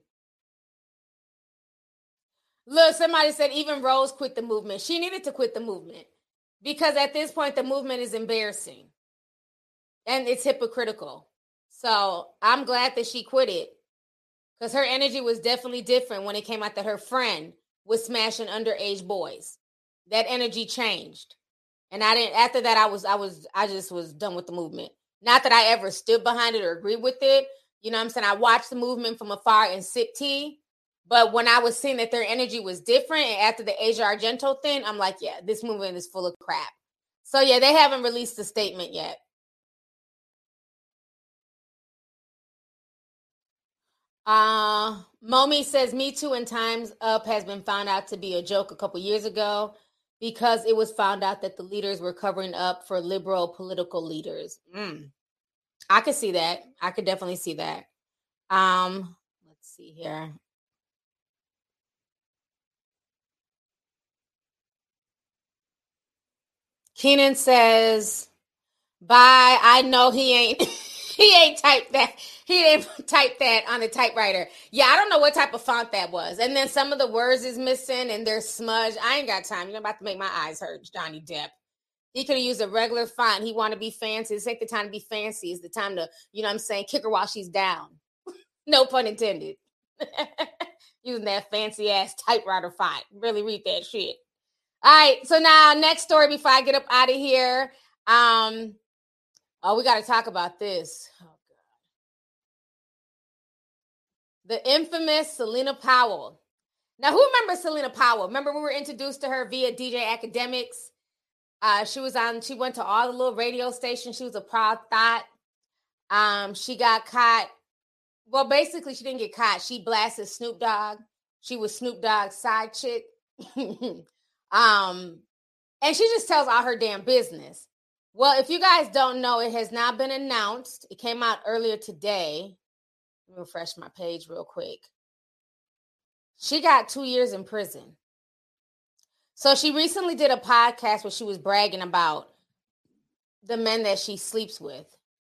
Look, somebody said even Rose quit the movement. She needed to quit the movement because at this point, the movement is embarrassing and it's hypocritical. So I'm glad that she quit it because her energy was definitely different when it came out that her friend was smashing underage boys. That energy changed. And I didn't, after that, I was, I was, I just was done with the movement. Not that I ever stood behind it or agreed with it. You know what I'm saying? I watched the movement from afar and sip tea. But when I was seeing that their energy was different, and after the Asia Argento thing, I'm like, yeah, this movement is full of crap. So, yeah, they haven't released a statement yet. Uh, Momi says, Me Too and Time's Up has been found out to be a joke a couple years ago because it was found out that the leaders were covering up for liberal political leaders. Mm. I could see that. I could definitely see that. Um, let's see here. Keenan says, bye. I know he ain't he ain't typed that. He didn't type that on a typewriter. Yeah, I don't know what type of font that was. And then some of the words is missing and they're smudged. I ain't got time. You're about to make my eyes hurt, Johnny Depp. He could have used a regular font. He want to be fancy. It's like the time to be fancy. It's the time to, you know what I'm saying, kick her while she's down. No pun intended. Using that fancy ass typewriter font. Really read that shit. All right. So now next story before I get up out of here. Um, oh, we got to talk about this. Oh, God. The infamous Selena Powell. Now, who remembers Selena Powell? Remember we were introduced to her via D J Academics. Uh, she was on, she went to all the little radio stations. She was a proud thought. Um, she got caught. Well, basically, she didn't get caught. She blasted Snoop Dogg. She was Snoop Dogg's side chick. um, and she just tells all her damn business. Well, if you guys don't know, it has now been announced. It came out earlier today. Let me refresh my page real quick. She got two years in prison. So she recently did a podcast where she was bragging about the men that she sleeps with.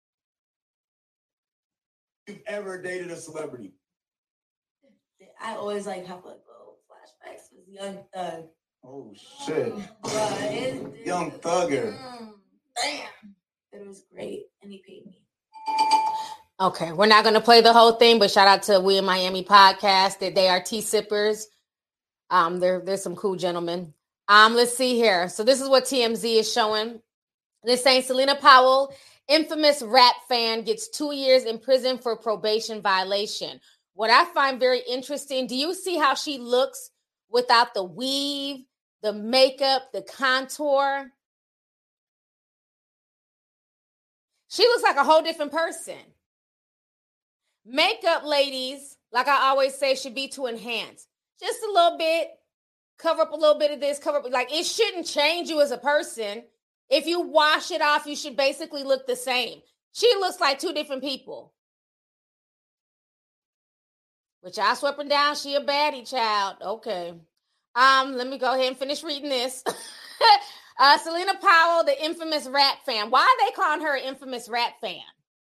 You've ever dated a celebrity? I always like have like little flashbacks with Young Thug. Oh shit. But it, Young Thugger. Mm, damn. It was great and he paid me. Okay, we're not going to play the whole thing, but shout out to We in Miami podcast that they are tea sippers. Um, they're, they're some cool gentlemen. Um, let's see here. So this is what T M Z is showing. They're saying Selena Powell, infamous rap fan, gets two years in prison for probation violation. What I find very interesting, do you see how she looks without the weave, the makeup, the contour? She looks like a whole different person. Makeup, ladies, like I always say, should be to enhance. Just a little bit. Cover up a little bit of this, cover up. Like, it shouldn't change you as a person. If you wash it off, you should basically look the same. She looks like two different people. Which I swept her down. She a baddie child. Okay. Um, let me go ahead and finish reading this. uh, Selena Powell, the infamous rap fan. Why are they calling her an infamous rap fan?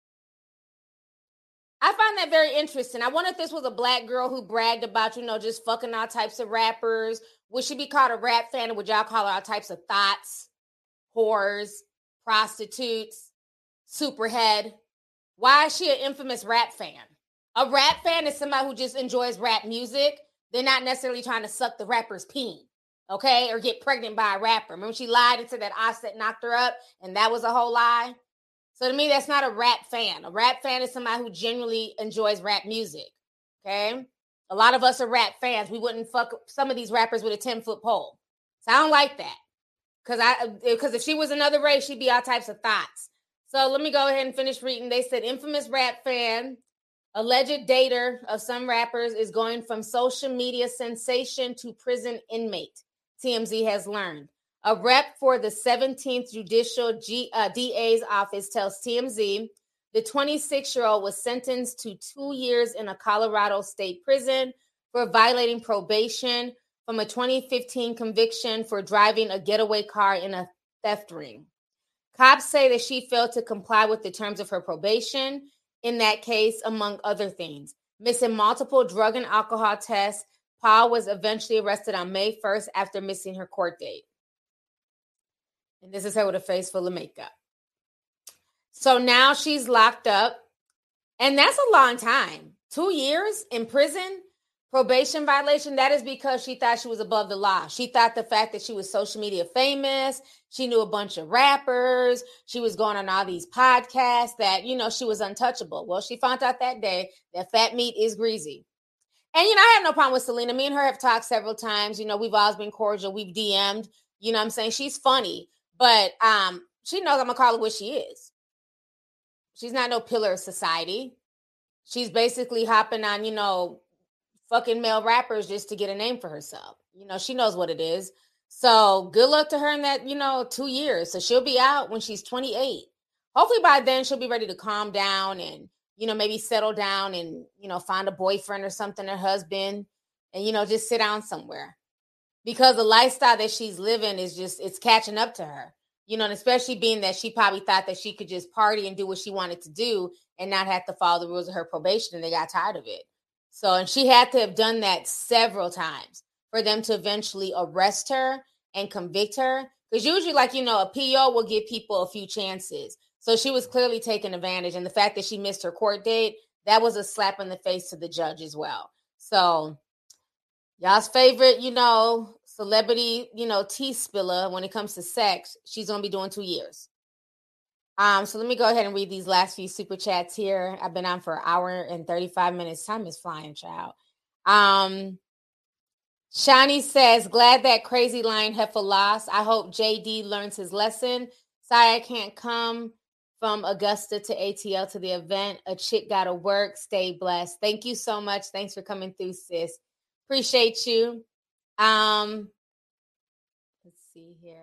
I find that very interesting. I wonder if this was a black girl who bragged about, you know, just fucking all types of rappers. Would she be called a rap fan, or would y'all call her all types of thoughts, whores, prostitutes, superhead? Why is she an infamous rap fan? A rap fan is somebody who just enjoys rap music. They're not necessarily trying to suck the rapper's peen, okay, or get pregnant by a rapper. Remember she lied and said that Offset knocked her up, and that was a whole lie? So to me, that's not a rap fan. A rap fan is somebody who genuinely enjoys rap music, okay? A lot of us are rap fans. We wouldn't fuck some of these rappers with a ten-foot pole. So I don't like that. Because I, because if she was another race, she'd be all types of thoughts. So let me go ahead and finish reading. They said, infamous rap fan, alleged dater of some rappers, is going from social media sensation to prison inmate, T M Z has learned. A rep for the seventeenth Judicial G, uh, D A's office tells T M Z the twenty-six-year-old was sentenced to two years in a Colorado state prison for violating probation from a twenty fifteen conviction for driving a getaway car in a theft ring. Cops say that she failed to comply with the terms of her probation in that case, among other things. Missing multiple drug and alcohol tests, Powell was eventually arrested on May first after missing her court date. And this is her with a face full of makeup. So now she's locked up. And that's a long time. Two years in prison, probation violation. That is because she thought she was above the law. She thought the fact that she was social media famous, she knew a bunch of rappers, she was going on all these podcasts, that, you know, she was untouchable. Well, she found out that day that fat meat is greasy. And, you know, I have no problem with Selena. Me and her have talked several times. You know, we've always been cordial. We've D M'd. You know what I'm saying? She's funny. But um, she knows I'm going to call her what she is. She's not no pillar of society. She's basically hopping on, you know, fucking male rappers just to get a name for herself. You know, she knows what it is. So good luck to her in that, you know, two years. So she'll be out when she's twenty-eight. Hopefully by then she'll be ready to calm down and, you know, maybe settle down and, you know, find a boyfriend or something, her husband, and, you know, just sit down somewhere. Because the lifestyle that she's living is just, it's catching up to her. You know, and especially being that she probably thought that she could just party and do what she wanted to do and not have to follow the rules of her probation, and they got tired of it. So, and she had to have done that several times for them to eventually arrest her and convict her. Because usually, like, you know, a P O will give people a few chances. So she was clearly taking advantage. And the fact that she missed her court date, that was a slap in the face to the judge as well. So y'all's favorite, you know, celebrity, you know, tea spiller when it comes to sex, she's going to be doing two years. Um, so let me go ahead and read these last few super chats here. I've been on for an hour and thirty-five minutes. Time is flying, child. Um, Shani says, glad that Crazy Lion Heifer lost. I hope J D learns his lesson. Sorry I can't come from Augusta to A T L to the event. A chick gotta work. Stay blessed. Thank you so much. Thanks for coming through, sis. Appreciate you. Um, let's see here.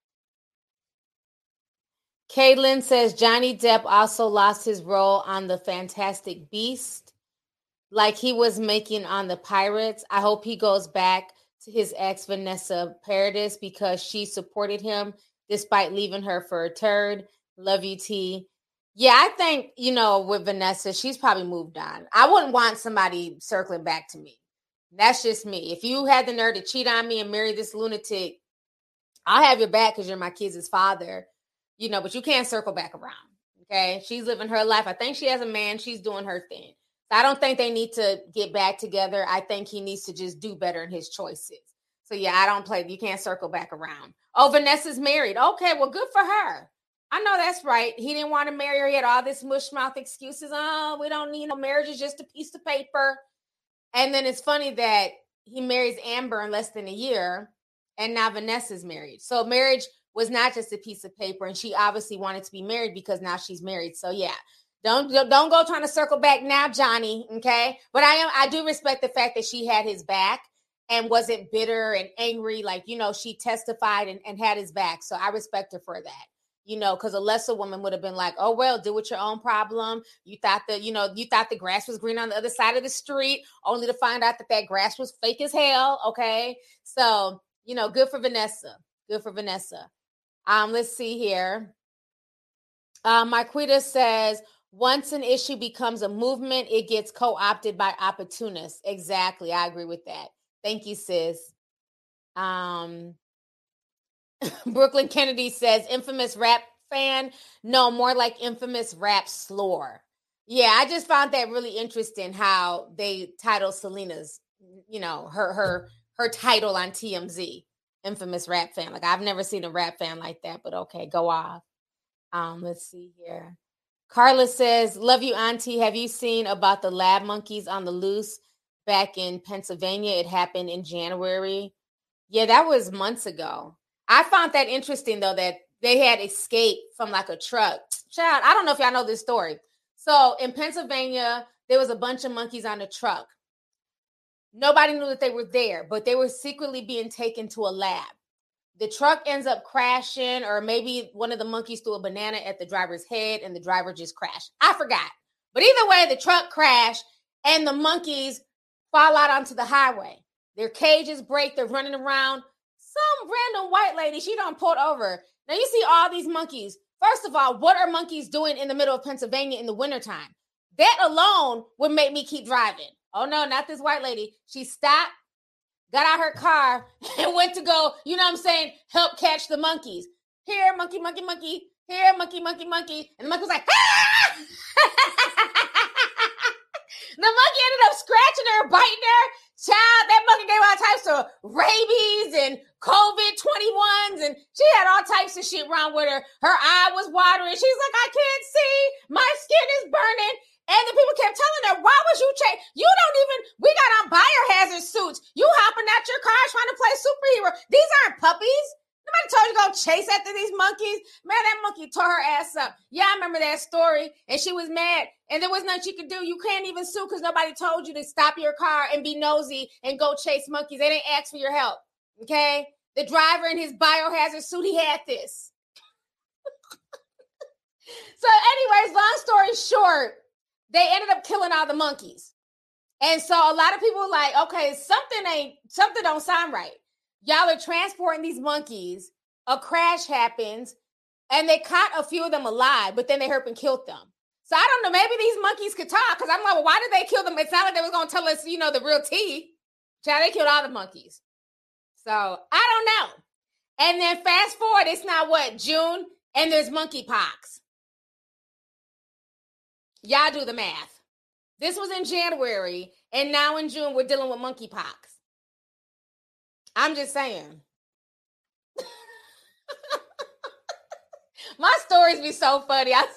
Caitlin says Johnny Depp also lost his role on The Fantastic Beast, like he was making on the Pirates. I hope he goes back to his ex, Vanessa Paradis, because she supported him despite leaving her for a turd. Love you, T. Yeah, I think, you know, with Vanessa, she's probably moved on. I wouldn't want somebody circling back to me. That's just me. If you had the nerve to cheat on me and marry this lunatic, I'll have your back because you're my kids' father. You know, but you can't circle back around, okay? She's living her life. I think she has a man. She's doing her thing. So I don't think they need to get back together. I think he needs to just do better in his choices. So, yeah, I don't play. You can't circle back around. Oh, Vanessa's married. Okay, well, good for her. I know that's right. He didn't want to marry her. He had all this mush mouth excuses. Oh, we don't need no marriage. It's just a piece of paper. And then it's funny that he marries Amber in less than a year, and now Vanessa's married. So marriage was not just a piece of paper, and she obviously wanted to be married because now she's married. So yeah, don't don't go trying to circle back now, Johnny. Okay, but I am I do respect the fact that she had his back and wasn't bitter and angry. Like, you know, she testified and, and had his back. So I respect her for that. You know, because a lesser woman would have been like, oh, well, deal with your own problem. You thought that, you know, you thought the grass was green on the other side of the street, only to find out that that grass was fake as hell. Okay, so, you know, good for Vanessa. Good for Vanessa. Um, let's see here. Um, Marquita says, once an issue becomes a movement, it gets co-opted by opportunists. Exactly. I agree with that. Thank you, sis. Um, Brooklyn Kennedy says, infamous rap fan. No, more like infamous rap slore. Yeah, I just found that really interesting how they titled Selena's, you know, her her her title on T M Z. Infamous rap fan. Like, I've never seen a rap fan like that, but okay, go off. Um, let's see here. Carla says, love you, Auntie. Have you seen about the lab monkeys on the loose back in Pennsylvania? It happened in January. Yeah, that was months ago. I found that interesting, though, that they had escaped from like a truck. Child, I don't know if y'all know this story. So in Pennsylvania, there was a bunch of monkeys on a truck. Nobody knew that they were there, but they were secretly being taken to a lab. The truck ends up crashing, or maybe one of the monkeys threw a banana at the driver's head and the driver just crashed. I forgot. But either way, the truck crashed and the monkeys fall out onto the highway. Their cages break. They're running around. Some random white lady, she done pulled over. Now you see all these monkeys. First of all, what are monkeys doing in the middle of Pennsylvania in the wintertime? That alone would make me keep driving. Oh, no, not this white lady. She stopped, got out her car, and went to go, you know what I'm saying, help catch the monkeys. Here, monkey, monkey, monkey. Here, monkey, monkey, monkey. And the monkey was like, ah! The monkey ended up scratching her, biting her. Child, that monkey gave all types of rabies and COVID twenty-ones, and she had all types of shit wrong with her. Her eye was watering. She's like, I can't see. My skin is burning. And the people kept telling her, why was you change? You don't even, we got on biohazard suits. You hopping out your car trying to play superhero. These aren't puppies. Nobody told you to go chase after these monkeys. Man, that monkey tore her ass up. Yeah, I remember that story. And she was mad. And there was nothing she could do. You can't even sue because nobody told you to stop your car and be nosy and go chase monkeys. They didn't ask for your help. Okay? The driver in his biohazard suit, he had this. So anyways, long story short, they ended up killing all the monkeys. And so a lot of people were like, okay, something ain't, something don't sound right. Y'all are transporting these monkeys. A crash happens. And they caught a few of them alive, but then they hurt and killed them. So I don't know. Maybe these monkeys could talk because I'm like, well, why did they kill them? It's not like they was going to tell us, you know, the real tea. Child, they killed all the monkeys. So I don't know. And then fast forward, it's now what, June? And there's monkeypox. Y'all do the math. This was in January, and now in June, we're dealing with monkeypox. I'm just saying. My stories be so funny. I,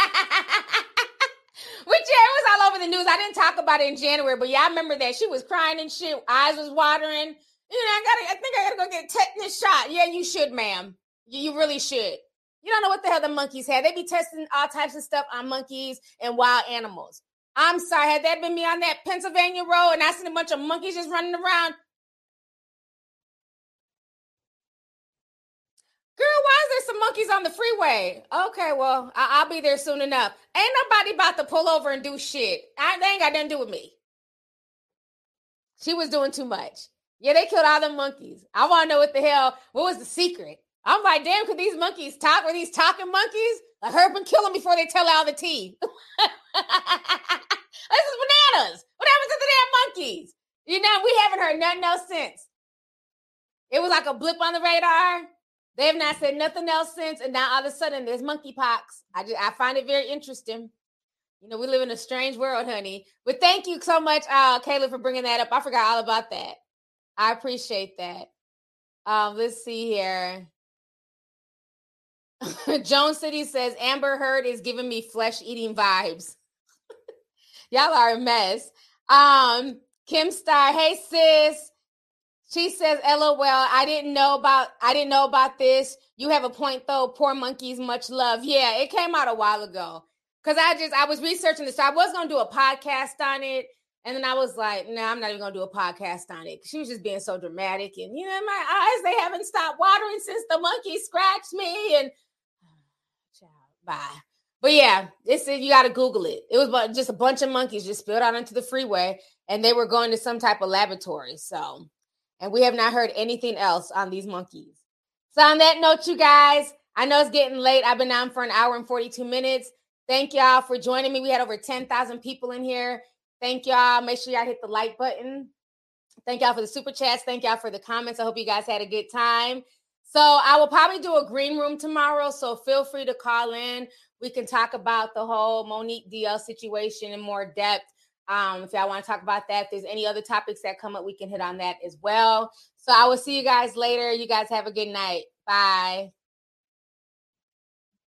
which, yeah, it was all over the news. I didn't talk about it in January, but yeah, I remember that. She was crying and shit. Eyes was watering. You know, I gotta. I think I gotta go get a tetanus shot. Yeah, you should, ma'am. You, you really should. You don't know what the hell the monkeys had. They be testing all types of stuff on monkeys and wild animals. I'm sorry. Had that been me on that Pennsylvania road and I seen a bunch of monkeys just running around, girl, why is there some monkeys on the freeway? Okay, well, I- I'll be there soon enough. Ain't nobody about to pull over and do shit. I, they ain't got nothing to do with me. She was doing too much. Yeah, they killed all the monkeys. I want to know what the hell, what was the secret? I'm like, damn, could these monkeys talk? Were these talking monkeys? Like, hurry up and kill them before they tell all the tea. This is bananas. What happened to the damn monkeys? You know, we haven't heard nothing else since. It was like a blip on the radar. They have not said nothing else since, and now all of a sudden there's monkeypox. I just I find it very interesting. You know, we live in a strange world, honey. But thank you so much, uh, Kayla, for bringing that up. I forgot all about that. I appreciate that. Um, let's see here. Jones City says Amber Heard is giving me flesh-eating vibes. Y'all are a mess. Um, Kim Star, hey sis. She says, L O L, I didn't know about I didn't know about this. You have a point though. Poor monkeys, much love. Yeah, it came out a while ago. Cause I just I was researching this. So I was gonna do a podcast on it. And then I was like, no, nah, I'm not even gonna do a podcast on it. She was just being so dramatic. And you know, my eyes, they haven't stopped watering since the monkey scratched me. And bye. But yeah, it's you got to Google it. It was just a bunch of monkeys just spilled out onto the freeway, and they were going to some type of laboratory. So, and we have not heard anything else on these monkeys. So on that note, you guys, I know it's getting late. I've been on for an hour and forty-two minutes. Thank y'all for joining me. We had over ten thousand people in here. Thank y'all. Make sure y'all hit the like button. Thank y'all for the super chats. Thank y'all for the comments. I hope you guys had a good time. So I will probably do a green room tomorrow, so feel free to call in. We can talk about the whole Monique D L situation in more depth. Um, if y'all want to talk about that, if there's any other topics that come up, we can hit on that as well. So I will see you guys later. You guys have a good night. Bye.